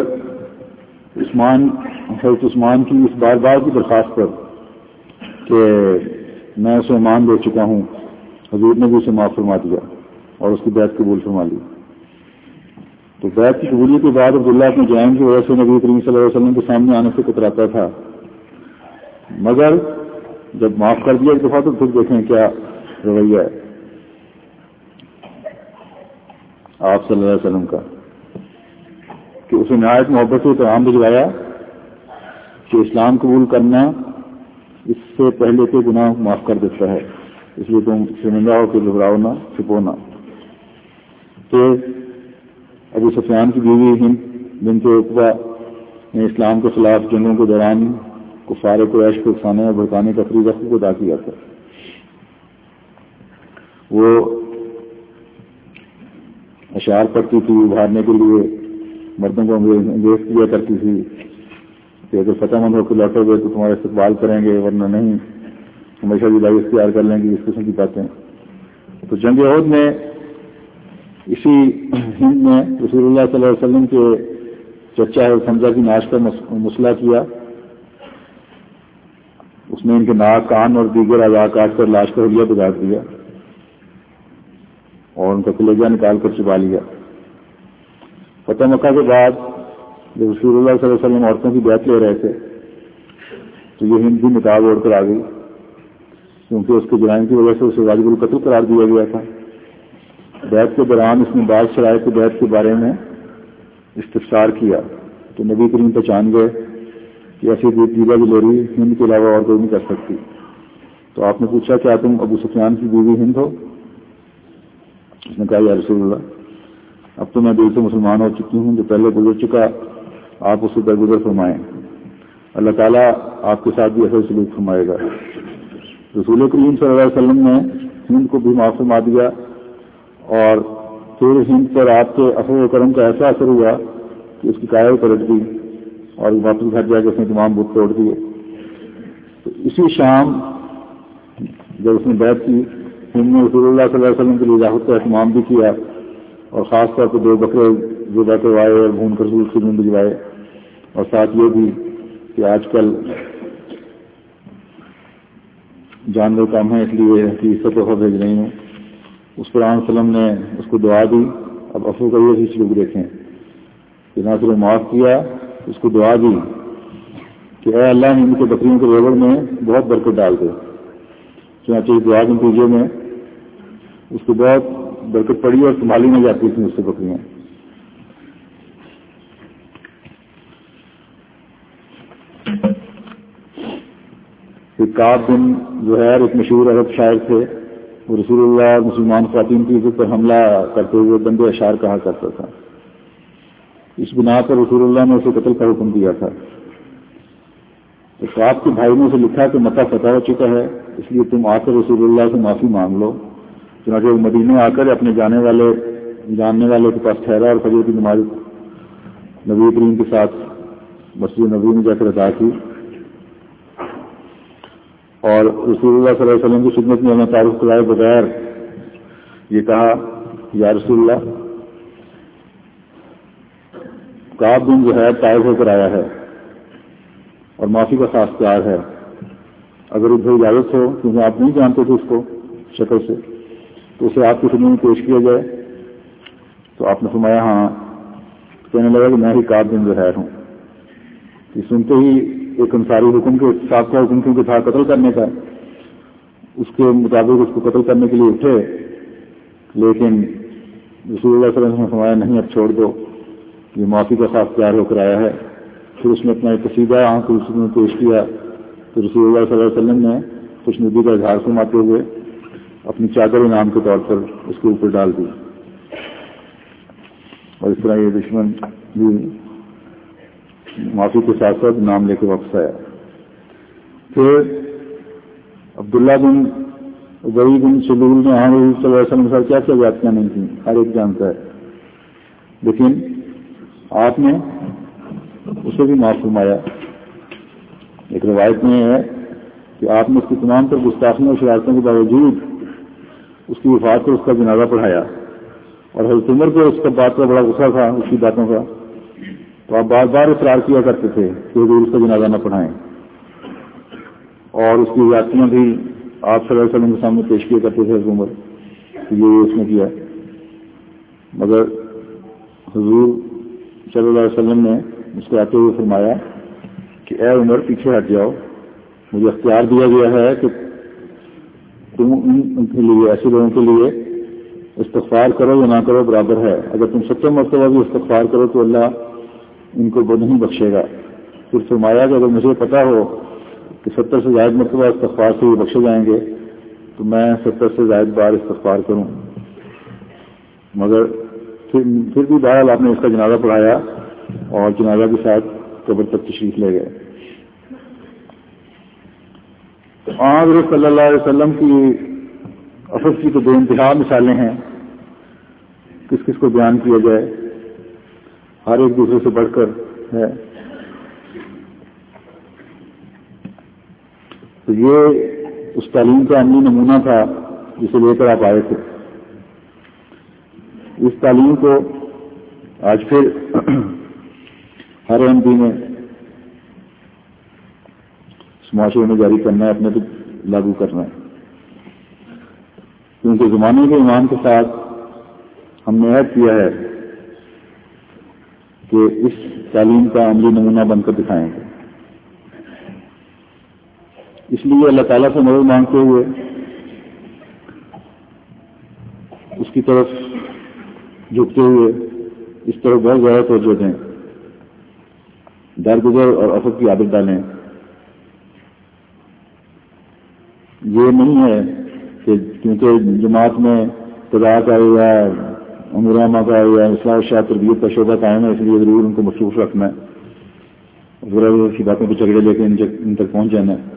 حضرت عثمان کی اس بار بار کی درخواست پر کہ میں اسے ایمان دے چکا ہوں، حضور نے بھی اسے معاف فرما دیا اور اس کی بیعت قبول فرما لی۔ تو بیعت کی قبولیت کے بعد عبداللہ اپنے جرائم کی وجہ سے نبی کریم صلی اللہ علیہ وسلم کے سامنے آنے سے کتراتا تھا، مگر جب معاف کر دیا ایک دفعہ تو پھر دیکھیں کیا رویہ ہے آپ صلی اللہ علیہ وسلم کا، کہ اسے نہایت محبت سے پیغام بھجوایا کہ اسلام قبول کرنا اس سے پہلے کے گناہ معاف کر دیتا ہے، اس لیے تم شرمندہ ہو کہ گھبراؤ نہ، چھپو نہ۔ تو ابو سفیان کی بیوی ہند بنت عقبہ نے اسلام کے خلاف جنگوں کے دوران کفار قریش کو اکسانے اور بھڑکانے کا فریضہ خود ادا کیا تھا۔ وہ اشعار پڑھتی تھی، ابھارنے کے لیے مردوں کو انگیز کیا کرتی تھی کہ اگر فتح مند ہو کے لوٹو گے تو تمہارا استقبال کریں گے، ورنہ نہیں، ہمیشہ جدائی اختیار کر لیں گے، اس قسم کی باتیں۔ تو جنگ احد میں اسی ہند میں رسول اللہ صلی اللہ علیہ وسلم کے چچا حمزہ کی ناش کا مسئلہ کیا، اس نے ان کے ناک، کان اور دیگر اعضاء کاٹ کر لاش کا حلیہ بگاڑ دیا اور ان کا کلیجہ نکال کر چبا لیا۔ فتح مکہ کے بعد جب رسول اللہ صلی اللہ علیہ وسلم عورتوں کی بیعت لے رہے تھے تو یہ ہند بھی نقاب اوڑھ کر آ گئی، کیونکہ اس کے جرائم کی وجہ سے اسے واجب القتل قرار دیا گیا تھا۔ بیعت کے دوران اس نے بعض شرائط بیعت کے بارے میں استفسار کیا تو نبی کریم پہچان گئے کہ ایسی دیدہ دلیری ہند کے علاوہ اور کوئی نہیں کر سکتی۔ تو آپ نے پوچھا کیا تم ابو سفیان کی بیوی ہند ہو؟ اس نے کہا یا رسول اللہ، اب تو میں دل سے مسلمان ہو چکی ہوں، جو پہلے گزر چکا آپ اسے درگزر فرمائیں، اللہ تعالیٰ آپ کے ساتھ بھی ایسا سلوک فرمائے گا۔ رسول کریم صلی اللہ علیہ وسلم نے ہند کو بھی معاف فرما دیا، اور پھر ہند پر آپ کے عفو و کرم کا ایسا اثر ہوا کہ اس کی کائر پلٹ گئی اور واپس گھر جا کے اس نے تمام بت توڑ دیے۔ تو اسی شام جب اس نے بیعت کی، ہند نے رسول اللہ صلی اللہ علیہ وسلم کے لیے اضافت کا اہتمام بھی کیا، اور خاص طور پہ 2 بکرے ذبح کروائے اور بھون کر رسول خدمت بھجوائے، اور ساتھ یہ بھی کہ آج کل جانور کم ہے اس لیے حقیقت سے تحفہ بھیج رہی ہوں۔ اس پر علیہ وسلم نے اس کو دعا دی۔ اب عفو کا یہ بھی سلوک دیکھیں کہ نہ صرف معاف کیا، اس کو دعا دی کہ اے اللہ ہند کے بکریوں کے ریوڑ میں بہت برکت ڈال دے۔ چنانچہ اس دعا کے نتیجے میں اس کو بہت برکت پڑی اور سنبھالی نہیں جاتی تھیں اس سے بکریاں۔ کعب بن زہیر ایک مشہور عرب شاعر تھے، وہ رسول اللہ مسلمان خواتین کی عزت پر حملہ کرتے ہوئے بندے اشعار کہا کرتا تھا۔ اس بنا پر رسول اللہ نے اسے قتل کا حکم دیا تھا۔ تو کعب کے بھائی نے اسے لکھا کہ مکہ فتح ہو چکا ہے، اس لیے تم آ کر رسول اللہ سے معافی مانگ لو۔ چنانچہ وہ مدینے آ کر اپنے جاننے والے کے پاس ٹھہرا اور فجر کی نماز نبی کریم کے ساتھ مسجد نبوی میں جا کر ادا کی، اور رسول اللہ صلی اللہ علیہ وسلم کی خدمت میں ہمیں تعارف کرائے بغیر یہ کہا یا رسول اللہ، کعب بن زہیر طائف ہو کر آیا ہے اور معافی کا خواستگار ہے، اگر ادھر اجازت ہو، کیونکہ آپ نہیں جانتے تھے اس کو شکل سے، تو اسے آپ کی خدمت میں پیش کیا جائے۔ تو آپ نے فرمایا ہاں۔ کہنے لگا کہ میں ہی کعب بن زہیر ہوں۔ یہ سنتے ہی ایک انصاری حکم کے ساتھ کا حکم کیونکہ تھا قتل کرنے کا، اس کے مطابق اس کو قتل کرنے کے لیے اٹھے، لیکن رسول اللہ صلی اللہ علیہ وسلم نے فرمایا نہیں، اب چھوڑ دو، یہ معافی کا خواستگار ہو کر آیا ہے۔ پھر اس نے اپنا ایک قصیدہ آنکھ میں پیش کیا، تو رسول اللہ صلی اللہ علیہ وسلم نے خوش ندی کا اظہار فرماتے ہوئے اپنی چادر انعام کے طور پر اس کے اوپر ڈال دی، اور اس طرح یہ دشمن بھی معافی کے ساتھ ساتھ نام لے کے واپس آیا۔ پھر عبداللہ بن ابی بن سلول نے حضور صلی اللہ علیہ وسلم کے ساتھ کیا کیا زیادتیاں نہیں تھیں، ہر ایک جانتا ہے، لیکن آپ نے اسے بھی معاف فرمایا۔ ایک روایت میں ہے کہ آپ نے اس کی تمام تر گستاخیوں اور شرارتوں کے باوجود اس کی وفات پر اس کا جنازہ پڑھایا، اور حضرت عمر کو اس کا بات کا بڑا غصہ تھا، اس کی باتوں کا، تو آپ بار بار اصرار کیا کرتے تھے کہ حضور اس کا جنازہ نہ پڑھائیں، اور اس کی زیادتیاں بھی آپ صلی اللہ علیہ وسلم کے سامنے پیش کیا کرتے تھے حضرت عمر کہ یہ اس نے کیا، مگر حضور صلی اللہ علیہ وسلم نے مسکراتے ہوئے فرمایا کہ اے عمر پیچھے ہٹ جاؤ، مجھے اختیار دیا گیا ہے کہ تم ان کے لیے، ایسے لوگوں کے لیے استغفار کرو یا نہ کرو برابر ہے، اگر تم 70 مرتبہ بھی استغفار کرو تو اللہ ان کو نہیں بخشے گا۔ پھر فرمایا کہ اگر مجھے پتا ہو کہ 70 سے زائد مرتبہ استغفار سے یہ بخشے جائیں گے تو میں 70 سے زائد بار استغفار کروں، مگر پھر بھی بہرحال آپ نے اس کا جنازہ پڑھایا اور جنازہ کے ساتھ قبر تک تشریف لے گئے۔ حضرت صلی اللہ علیہ وسلم کی عفو کی تو بے انتہا مثالیں ہیں، کس کس کو بیان کیا جائے، ہر ایک دوسرے سے بڑھ کر ہے۔ تو یہ اس تعلیم کا عملی نمونہ تھا جسے لے کر آپ آئے تھے۔ اس تعلیم کو آج پھر ہر احمدی نے اس معاشرے میں جاری کرنا ہے، اپنے پہ لاگو کرنا ہے، کیونکہ زمانے کے ایمان کے ساتھ ہم نے عہد کیا ہے کہ اس تعلیم کا عملی نمونہ بن کر دکھائیں گے۔ اس لیے اللہ تعالیٰ سے مدد مانگتے ہوئے اس کی طرف جھکتے ہوئے اس طرف بہت زیادہ توجہ دیں، درگزر اور عفو کی عادت ڈالیں۔ یہ نہیں ہے کہ کیونکہ جماعت میں قضاء کا یا امورامہ کا یا اصلاح و شاعت تربیت کا شعبہ قائم ہے، اس لیے ضرور ان کو مصروف رکھنا ہے، ضرور ایسی باتوں پہ جھگڑے لے کے ان تک پہنچ جانا ہے۔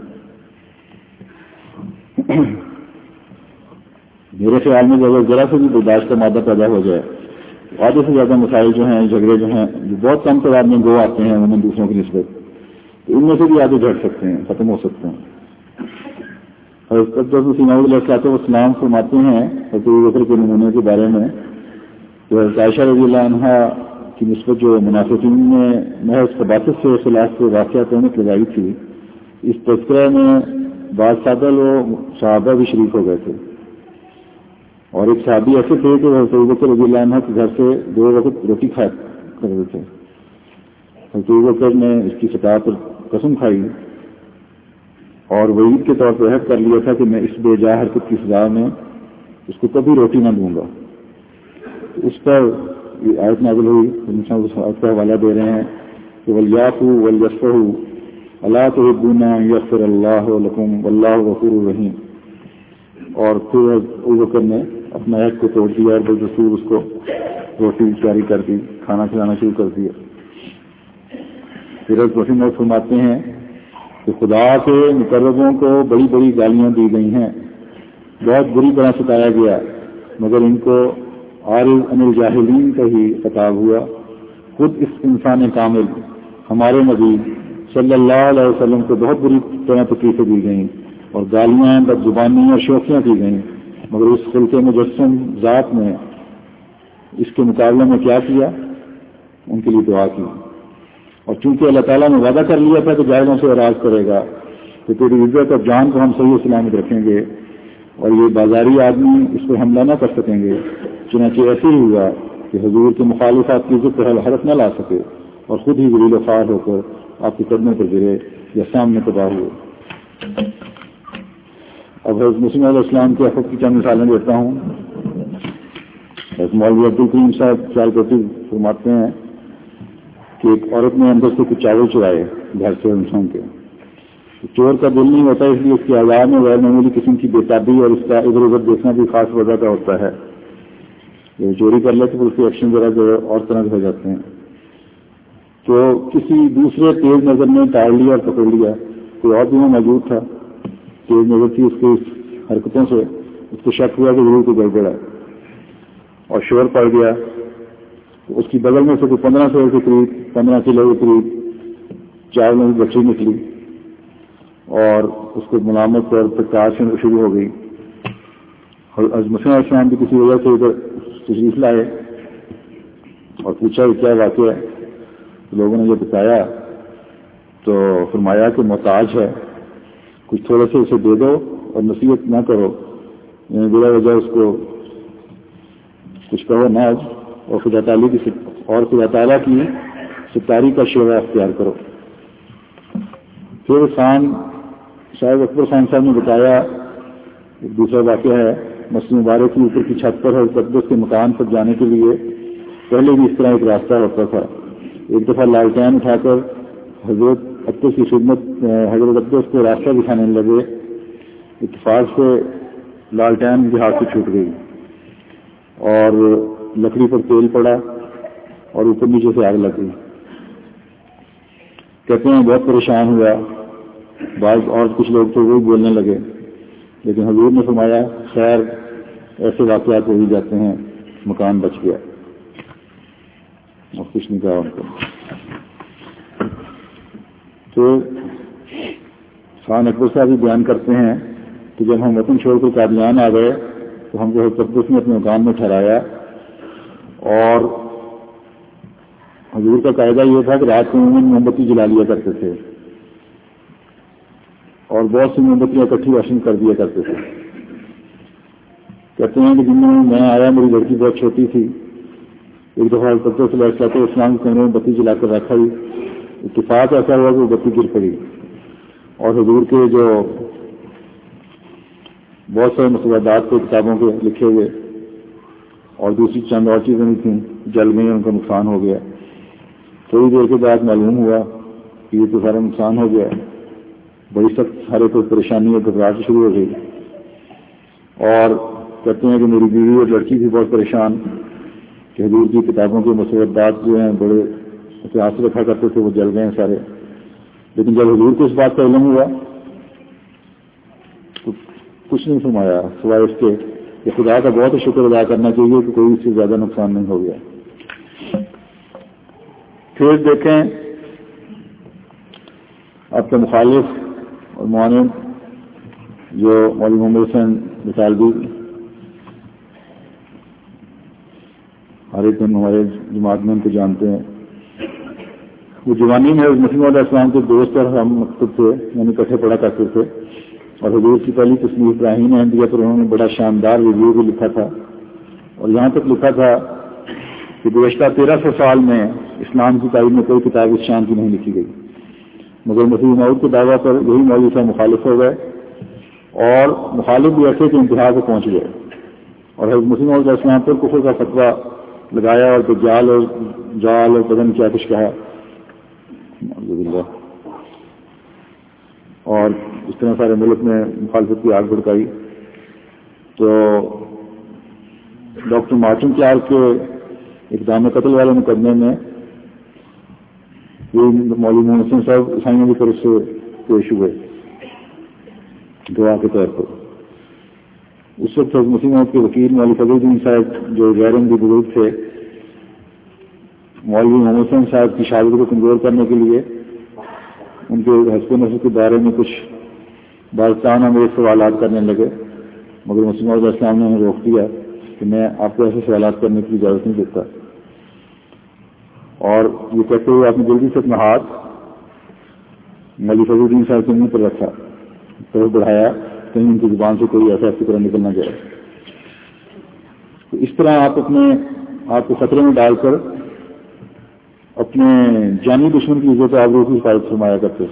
میرے خیال میں اگر ذرا سے بھی برداشت کا مادہ پیدا ہو جائے، آدھے سے زیادہ مسائل جو ہیں، جھگڑے جو ہیں، جو بہت کم تعداد میں گو آتے ہیں عموماً دوسروں کی نسبت، تو ان میں سے بھی آدھے جھڑ سکتے ہیں، ختم ہو سکتے ہیں۔ حضرت مسیح موعود علیہ السلام فرماتے ہیں حضرت ابوبکر کے نمونے کے بارے میں کہ حضرت عائشہ رضی اللہ عنہا کی نسبت جو منافقین نے محض قباطت سے خلاف سے واقعہ تہمت لگائی تھی، اس تذکرہ میں بعض سادہ لوگ صحابہ بھی شریک ہو گئے تھے، اور ایک صحابی ایسے تھے کہ حضرت ابوبکر رضی اللہ عنہ کے گھر سے 2 وقت روٹی کھا کرتے تھے۔ حضرت ابوبکر نے اس کی فتح پر قسم کھائی اور وعید کے طور پر عہد کر لیا تھا کہ میں اس بے جا حرکت کی سزا میں اس کو کبھی روٹی نہ دوں گا۔ اس پر یہ آیت نازل ہوئی، اس کا حوالہ دے رہے ہیں کہ وَلْيَعْفُوا وَلْيَصْفَحُوا أَلَا تُحِبُّونَ أَن يَغْفِرَ اللَّهُ لَكُمْ وَاللَّهُ غَفُورٌ رَحِيمٌ۔ اور پھر ابوبکر نے اپنا عہد کو توڑ دیا اور بالدستور اس کو روٹی جاری کر دی، کھانا کھلانا شروع کر دیا۔ پھر مسیح موعود فرماتے ہیں کہ خدا کے مقربوں کو بڑی بڑی گالیاں دی گئی ہیں، بہت بری طرح ستایا گیا، مگر ان کو عارض عن الجاہلین کا ہی خطاب ہوا۔ خود اس انسان کامل ہمارے نبی صلی اللہ علیہ وسلم کو بہت بری طرح تکلیفیں دی گئیں اور گالیاں، بد زبانی اور شوخیاں کی گئیں، مگر اس خلق مجسم ذات نے اس کے مقابلے میں کیا کیا؟ ان کے لیے دعا کی، اور چونکہ اللہ تعالیٰ نے وعدہ کر لیا تھا کہ جاہلوں سے اراض کرے گا، تو تیری عزت اور جان کو ہم صحیح سلامت رکھیں گے اور یہ بازاری آدمی اس پر حملہ نہ کر سکیں گے۔ چنانچہ ایسے ہی ہوا کہ حضور کے مخالفات کی عزت پر حرف نہ لا سکے اور خود ہی ذلیل و خوار ہو کر آپ کے قدموں پر گرے یا سامنے تباہ ہوئے۔ اب حضرت مسیح علیہ السلام کے عفو کی چند مثالیں دیتا ہوں۔ حضرت مولوی عبدالکریم صاحب خیال کرتی فرماتے ہیں کہ ایک عورت نے اندر سے کچھ چاول چرائے گھر سے انسان کے، چور کا دل نہیں ہوتا، اس لیے اس کی آزاد میں غیر معمولی قسم کی بےتابی اور اس کا ادھر ادھر دیکھنا بھی خاص وجہ کا ہوتا ہے۔ یہ چوری کر لیتے تو اس کے ایکشن ذرا جو اور طرح کے ہو جاتے ہیں۔ تو کسی دوسرے تیز نظر نے ٹال لیا اور پکڑ لیا کوئی اور بھی میں موجود تھا، تیز نظر تھی اس کی حرکتوں سے، اس کو شک ہوا کہ ضرور کوئی گڑبڑ ہے اور شور پڑ گیا. تو اس کی بغل میں سے کوئی 15 سال کے قریب 15 کلو کے قریب چاولوں کی بچی نکلی اور اس کو ملامت پر پرکاش شروع ہو گئی. حضرت مسیح علیہ السلام بھی کسی وجہ سے ادھر تشریف لائے اور پوچھا کہ کیا واقعہ ہے. لوگوں نے یہ بتایا تو فرمایا کہ محتاج ہے، کچھ تھوڑا سا اسے دے دو اور نصیحت نہ کرو، یعنی بلا وجہ اس کو کچھ کہو نہ، اور خدا تعالیٰ کی ستاری کا شیوا اختیار کرو. پھر صاحب اکبر خان صاحب نے بتایا ایک دوسرا واقعہ ہے. مسجد مبارک کی اوپر کی چھت پر حضرت اقدس کے مکان پر جانے کے لیے پہلے بھی اس طرح ایک راستہ ہوتا تھا. ایک دفعہ لالٹین اٹھا کر حضرت اقدس کی خدمت حضرت اقدس کو راستہ دکھانے لگے. اتفاق سے لالٹین ان کے ہاتھ سے چھوٹ گئی اور لکڑی پر تیل پڑا اور اوپر نیچے سے آگ لگ گئی. کہتے ہیں بہت پریشان ہوا. بعض اور کچھ لوگ تو وہی بولنے لگے، لیکن حضور نے فرمایا خیر ایسے واقعات ہو ہی جاتے ہیں، مکان بچ گیا اور کچھ نہیں کہا ان کو. تو خان اکبر صاحب بھی بیان کرتے ہیں کہ جب ہم وطن چھوڑ کر قادیان آ گئے تو ہم کو حضرت اقدس نے اپنے مکان میں ٹھہرایا اور حضور کا قاعدہ یہ تھا کہ رات کو موم بتی جلا لیا کرتے تھے اور بہت سی موم بتیاں اکٹھی روشن کر دیا کرتے تھے. کہتے ہیں کہ جن میں میں آیا میری لڑکی بہت چھوٹی تھی. ایک دفعہ حضرت صلی اللہ علیہ وسلم کے کمرے میں بتی جلا کر رکھا ہی اتفاق ایسا ہوا کہ وہ بتی گر پڑی اور حضور کے جو بہت سارے مسودات تھے کتابوں کے لکھے ہوئے اور دوسری چند اور چیزیں بھی تھیں جل گئی، ان کا نقصان ہو گیا. تھوڑی دیر کے بعد معلوم ہوا کہ یہ تو سارا نقصان ہو گیا. بڑی سخت ہر ایک پریشانی اور گھبراہٹ شروع ہو گئی اور کہتے ہیں کہ میری بیوی اور لڑکی بھی بہت پریشان کہ حضور کی کتابوں کے مسودات جو ہیں بڑے اتہاس رکھا کرتے تھے وہ جل گئے ہیں سارے. لیکن جب حضور کو اس بات کا علم ہوا تو کچھ نہیں فرمایا سوائے اس کے کہ خدا کا بہت شکر ادا کرنا چاہیے کہ کوئی اس سے زیادہ نقصان نہیں ہو گیا. پھر دیکھیں اب تو مخالف اور معاون جو مولوی محمد حسین مطالبی ہر ایک دن ہمارے جماعت میں ان کو جانتے ہیں، وہ جوانی میں مسیح علیہ السلام کے دوست اور ہم مکتب تھے، یعنی اکٹھے پڑھا کرتے تھے اور حضور کی پہلی تصنیف ابراہیم احمدیہ پر انہوں نے بڑا شاندار ریویو بھی لکھا تھا اور یہاں تک لکھا تھا کہ گزشتہ 1300 سال میں اسلام کی تاریخ میں کوئی کتاب اس شان کی نہیں لکھی گئی، مگر مسیح موعود کے دعویٰ پر یہی مولوی صاحب مخالف ہو گئے اور مخالف بھی ایسے کہ انتہا سے پہنچ گئے اور حضرت مسیح موعود علیہ السلام پر کفر کا فتویٰ لگایا اور دجال اور جال اور بدن کیا کچھ کہا اور اس طرح سارے ملک میں مخالفت کی آگ بھڑکائی. تو ڈاکٹر مارٹن کلارک کے اقدام قتل والے مقدمے میں یہ مولوی محمد حسین صاحب عیسائیوں کی طرف سے پیش ہوئے گواہ کے طور پر. اس وقت مسیح موعود کے وکیل مولوی فضل الدین صاحب جو غیر احمدی بزرگ تھے، مولوی محمد حسین صاحب کی شہادت کو کمزور کرنے کے لیے ان کے حسب نفس کے بارے میں کچھ بارستانہ میں سوالات کرنے لگے، مگر مسیح موعود علیہ السلام نے انہیں روک دیا کہ میں آپ کو ایسے سوالات کرنے کی اجازت نہیں دیتا. اور یہ کہتے ہوئے آپ نے جلدی سے اپنا ہاتھ مولوی فضل الدین صاحب کے منہ پر رکھا، طرف بڑھایا کہیں ان کی زبان سے کوئی ایسا فکر نکل نہ جائے. تو اس طرح آپ کو خطرے میں ڈال کر اپنے جانی دشمن کی عزت آبرو کی حفاظت فرمایا کرتے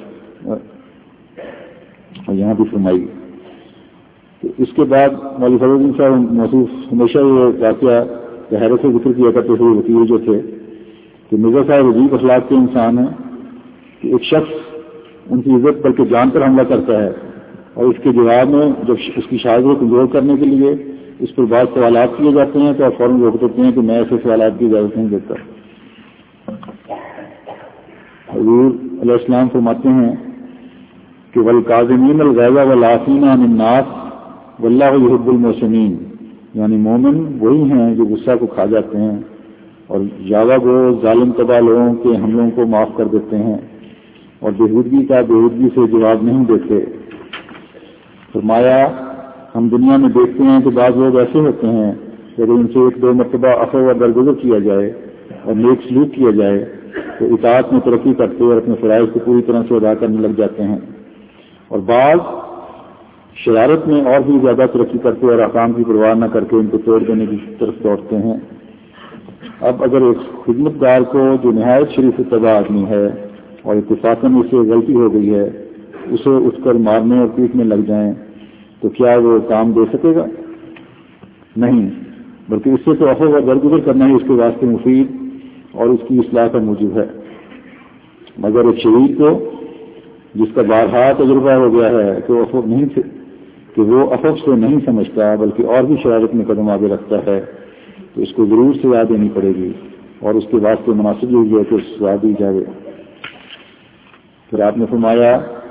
اور یہاں بھی فرمائی. تو اس کے بعد مولوی فضل الدین صاحب محسوس ہمیشہ یہ واقعہ حیرت سے ذکر کیا کرتے تھے وکیل جو تھے کہ مرزا صاحب عجیب اخلاق کے انسان ہیں کہ ایک شخص ان کی عزت بلکہ جان پر حملہ کرتا ہے اور اس کے جواب میں جب اس کی شہادت کو کمزور کرنے کے لیے اس پر بعض سوالات کیے جاتے ہیں تو آپ فوراً روک دیتے ہیں کہ میں ایسے سوالات کی اجازت نہیں دیتا. حضور علیہ السلام فرماتے ہیں کہ والکاظمین الغیظ والعافین عن الناس واللہ یحب المحسنین، یعنی مومن وہی ہیں جو غصہ کو کھا جاتے ہیں اور جاوا گو ظالم تباہ لوگوں کے حملوں کو معاف کر دیتے ہیں اور بےہودگی کا بےہودگی سے جواب نہیں دیتے۔ فرمایا ہم دنیا میں دیکھتے ہیں کہ بعض لوگ ایسے ہوتے ہیں کہ اگر ان سے ایک دو مرتبہ عفو و درگزر کیا جائے اور نیک سلوک کیا جائے تو اطاعت میں ترقی کرتے اور اپنے فرائض کو پوری طرح سے ادا کرنے لگ جاتے ہیں، اور بعض شرارت میں اور بھی زیادہ ترقی کرتے اور احکام کی پرواہ نہ کر کے ان کو توڑ دینے کی طرف دوڑتے ہیں۔ اب اگر ایک خدمت گار کو جو نہایت شریف طبع آدمی ہے اور اتفاقاً اسے غلطی ہو گئی ہے اسے اٹھ کر مارنے اور پیٹنے لگ جائیں تو کیا وہ کام دے سکے گا؟ نہیں، بلکہ اس سے تو عفو و درگزر کرنا ہی اس کے واسطے مفید اور اس کی اصلاح کا موجب ہے۔ مگر ایک شہید کو جس کا بارہا تجربہ ہو گیا ہے کہ وہ عفو سے نہیں سمجھتا بلکہ اور بھی شرارت میں قدم آگے رکھتا ہے، تو اس کو ضرور سزا دینی پڑے گی اور اس کے واسطے مناسب یہ ہے کہ سزا دی جائے۔ پھر آپ نے فرمایا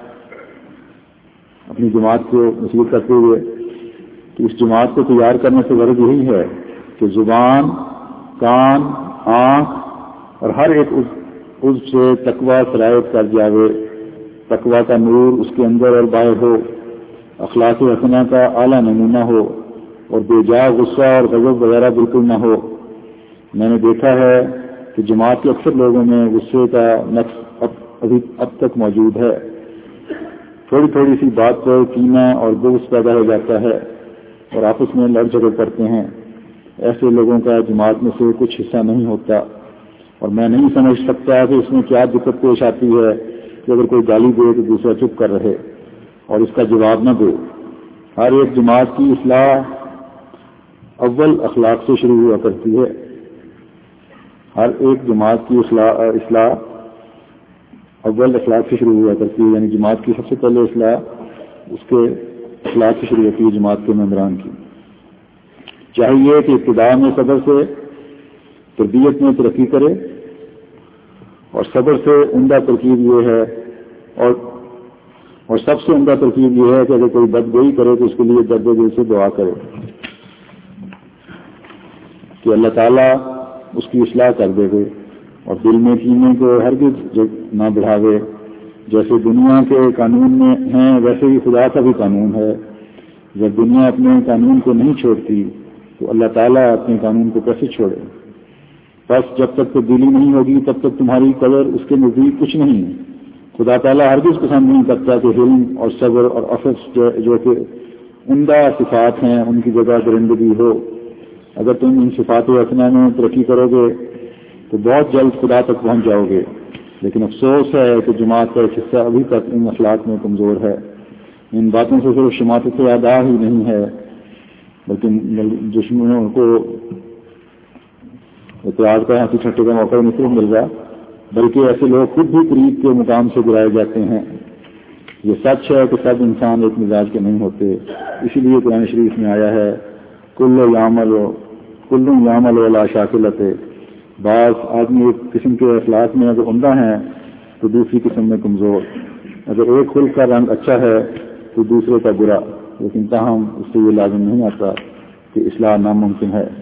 اپنی جماعت کو نصیحت کرتے ہوئے کہ اس جماعت کو تیار کرنے سے غرض یہی ہے کہ زبان، کان، آنکھ اور ہر ایک عضو سے تقویٰ سرایت کر جاوے، تقویٰ کا نور اس کے اندر اور باہر ہو، اخلاق حسنہ کا اعلیٰ نمونہ ہو اور بے جا غصہ اور غضب وغیرہ بالکل نہ ہو۔ میں نے دیکھا ہے کہ جماعت کے اکثر لوگوں میں غصے کا نقص اب تک موجود ہے، تھوڑی تھوڑی سی بات پر کینہ اور بغض پیدا ہو جاتا ہے اور آپس میں لڑ جھگڑ کرتے ہیں۔ ایسے لوگوں کا جماعت میں سے کچھ حصہ نہیں ہوتا، اور میں نہیں سمجھ سکتا کہ اس میں کیا دقت پیش آتی ہے کہ اگر کوئی گالی دے تو دوسرا چپ کر رہے اور اس کا جواب نہ دے۔ ہر ایک جماعت کی اصلاح اول اخلاق سے شروع ہوا کرتی ہے۔ ہر ایک جماعت کی اصلاح اول اخلاق سے شروع ہوا کرتی ہے، یعنی جماعت کی سب سے پہلے اصلاح اس کے اخلاق سے شروع ہوتی ہے جماعت کے ممبران کی۔ چاہیے کہ ابتدا میں صبر سے تربیت میں ترقی کرے، اور صبر سے عمدہ ترکیب یہ ہے اور سب سے عمدہ ترکیب یہ ہے کہ اگر کوئی بدگوئی کرے تو اس کے لیے درد دل سے دعا کرے کہ اللہ تعالیٰ اس کی اصلاح کر دے گے اور دل میں کینے کو ہرگز نہ بڑھاوے۔ جیسے دنیا کے قانون میں ہیں ویسے ہی خدا کا بھی قانون ہے۔ جب دنیا اپنے قانون کو نہیں چھوڑتی تو اللہ تعالیٰ اپنے قانون کو کیسے چھوڑے؟ بس جب تک تبدیلی نہیں ہوگی تب تک تمہاری قدر اس کے نزدیک کچھ نہیں ہے۔ خدا تعالیٰ ہرگز پسند نہیں کرتا کہ حلم اور صبر اور عفو جو کہ عمدہ صفات ہیں ان کی جگہ درندگی ہو۔ اگر تم ان صفات حسنہ میں ترقی کرو گے تو بہت جلد خدا تک پہنچ جاؤ گے، لیکن افسوس ہے کہ جماعت کا ایک حصہ ابھی تک ان اخلاق میں کمزور ہے۔ ان باتوں سے صرف شماتت ادا ہی نہیں ہے بلکہ دشمنوں کو اعتراض کا ہنسی ٹھٹے کا موقع نہیں صرف مل رہا بلکہ ایسے لوگ خود بھی قریب کے مقام سے گرائے جاتے ہیں۔ یہ سچ ہے کہ سب انسان ایک مزاج کے نہیں ہوتے، اسی لیے قرآن شریف میں آیا ہے کل یعمل ولا شاکلت۔ بعض آدمی ایک قسم کے اخلاق میں اگر عمدہ ہیں تو دوسری قسم میں کمزور، اگر ایک خلق کا رنگ اچھا ہے تو دوسرے کا برا، لیکن تاہم اس سے یہ لازم نہیں آتا کہ اصلاح ناممکن ہے۔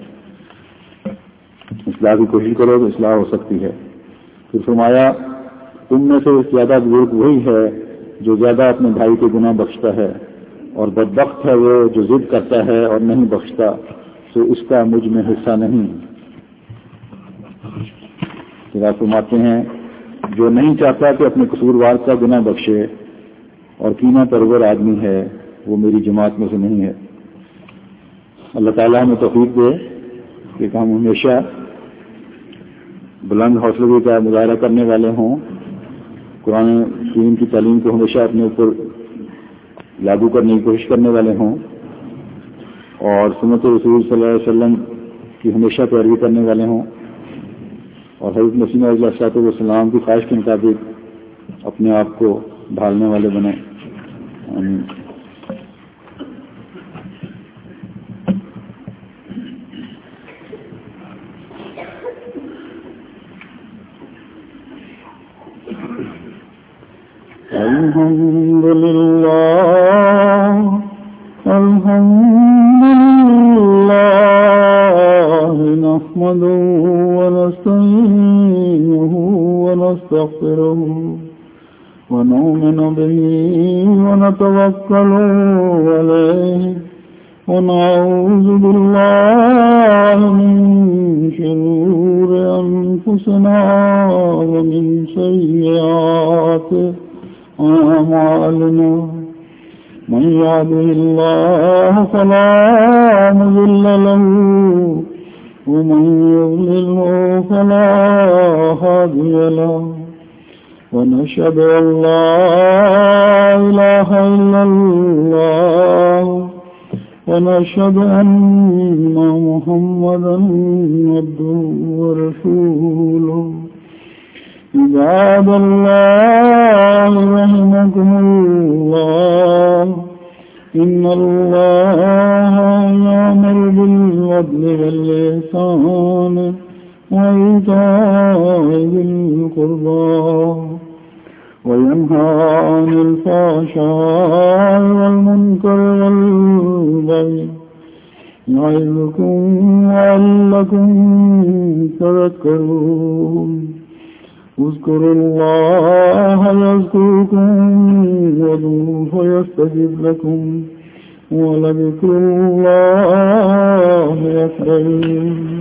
اصلاح کی کوشش کرو تو اصلاح ہو سکتی ہے۔ پھر فرمایا تم میں سے زیادہ بزرگ وہی ہے جو زیادہ اپنے بھائی کے گناہ بخشتا ہے، اور بدبخت ہے وہ جو ضد کرتا ہے اور نہیں بخشتا، تو اس کا مجھ میں حصہ نہیں۔ پھر آپ فرماتے ہیں جو نہیں چاہتا کہ اپنے قصوروار کا گناہ بخشے اور کینہ پرور آدمی ہے وہ میری جماعت میں سے نہیں ہے۔ اللہ تعالیٰ ہمیں توفیق دے کہ ہم ہمیشہ بلند حوصلے کا مظاہرہ کرنے والے ہوں، قرآن کریم کی تعلیم کو ہمیشہ اپنے اوپر لاگو کرنے کی کوشش کرنے والے ہوں، اور سنت رسول صلی اللہ علیہ وسلم کی ہمیشہ پیروی کرنے والے ہوں، اور حضرت مسیح علیہ السلام کی خواہش کے مطابق اپنے آپ کو ڈھالنے والے بنیں۔ آمین۔ الحمد لله الحمد لله نحمده ونستعينه ونستغفره ونؤمن به ونتوكل عليه ونعوذ بالله من شرور أنفسنا ومن سيئات أعمالنا من يهده الله فلا مضل له ومن يضلله فلا هادي له ونشهد أن لا إله إلا الله ونشهد أن محمدا عبده ورسوله عباد الله رحمكم الله إن الله يأمر بالعدل والإحسان وإيتاء ذي القربى وينهى عن الفحشاء والمنكر والبغي يعظكم لعلكم تذكرون اذكروا الله يذكركم وادعوه يستجب لكم ولذكر الله أكبر.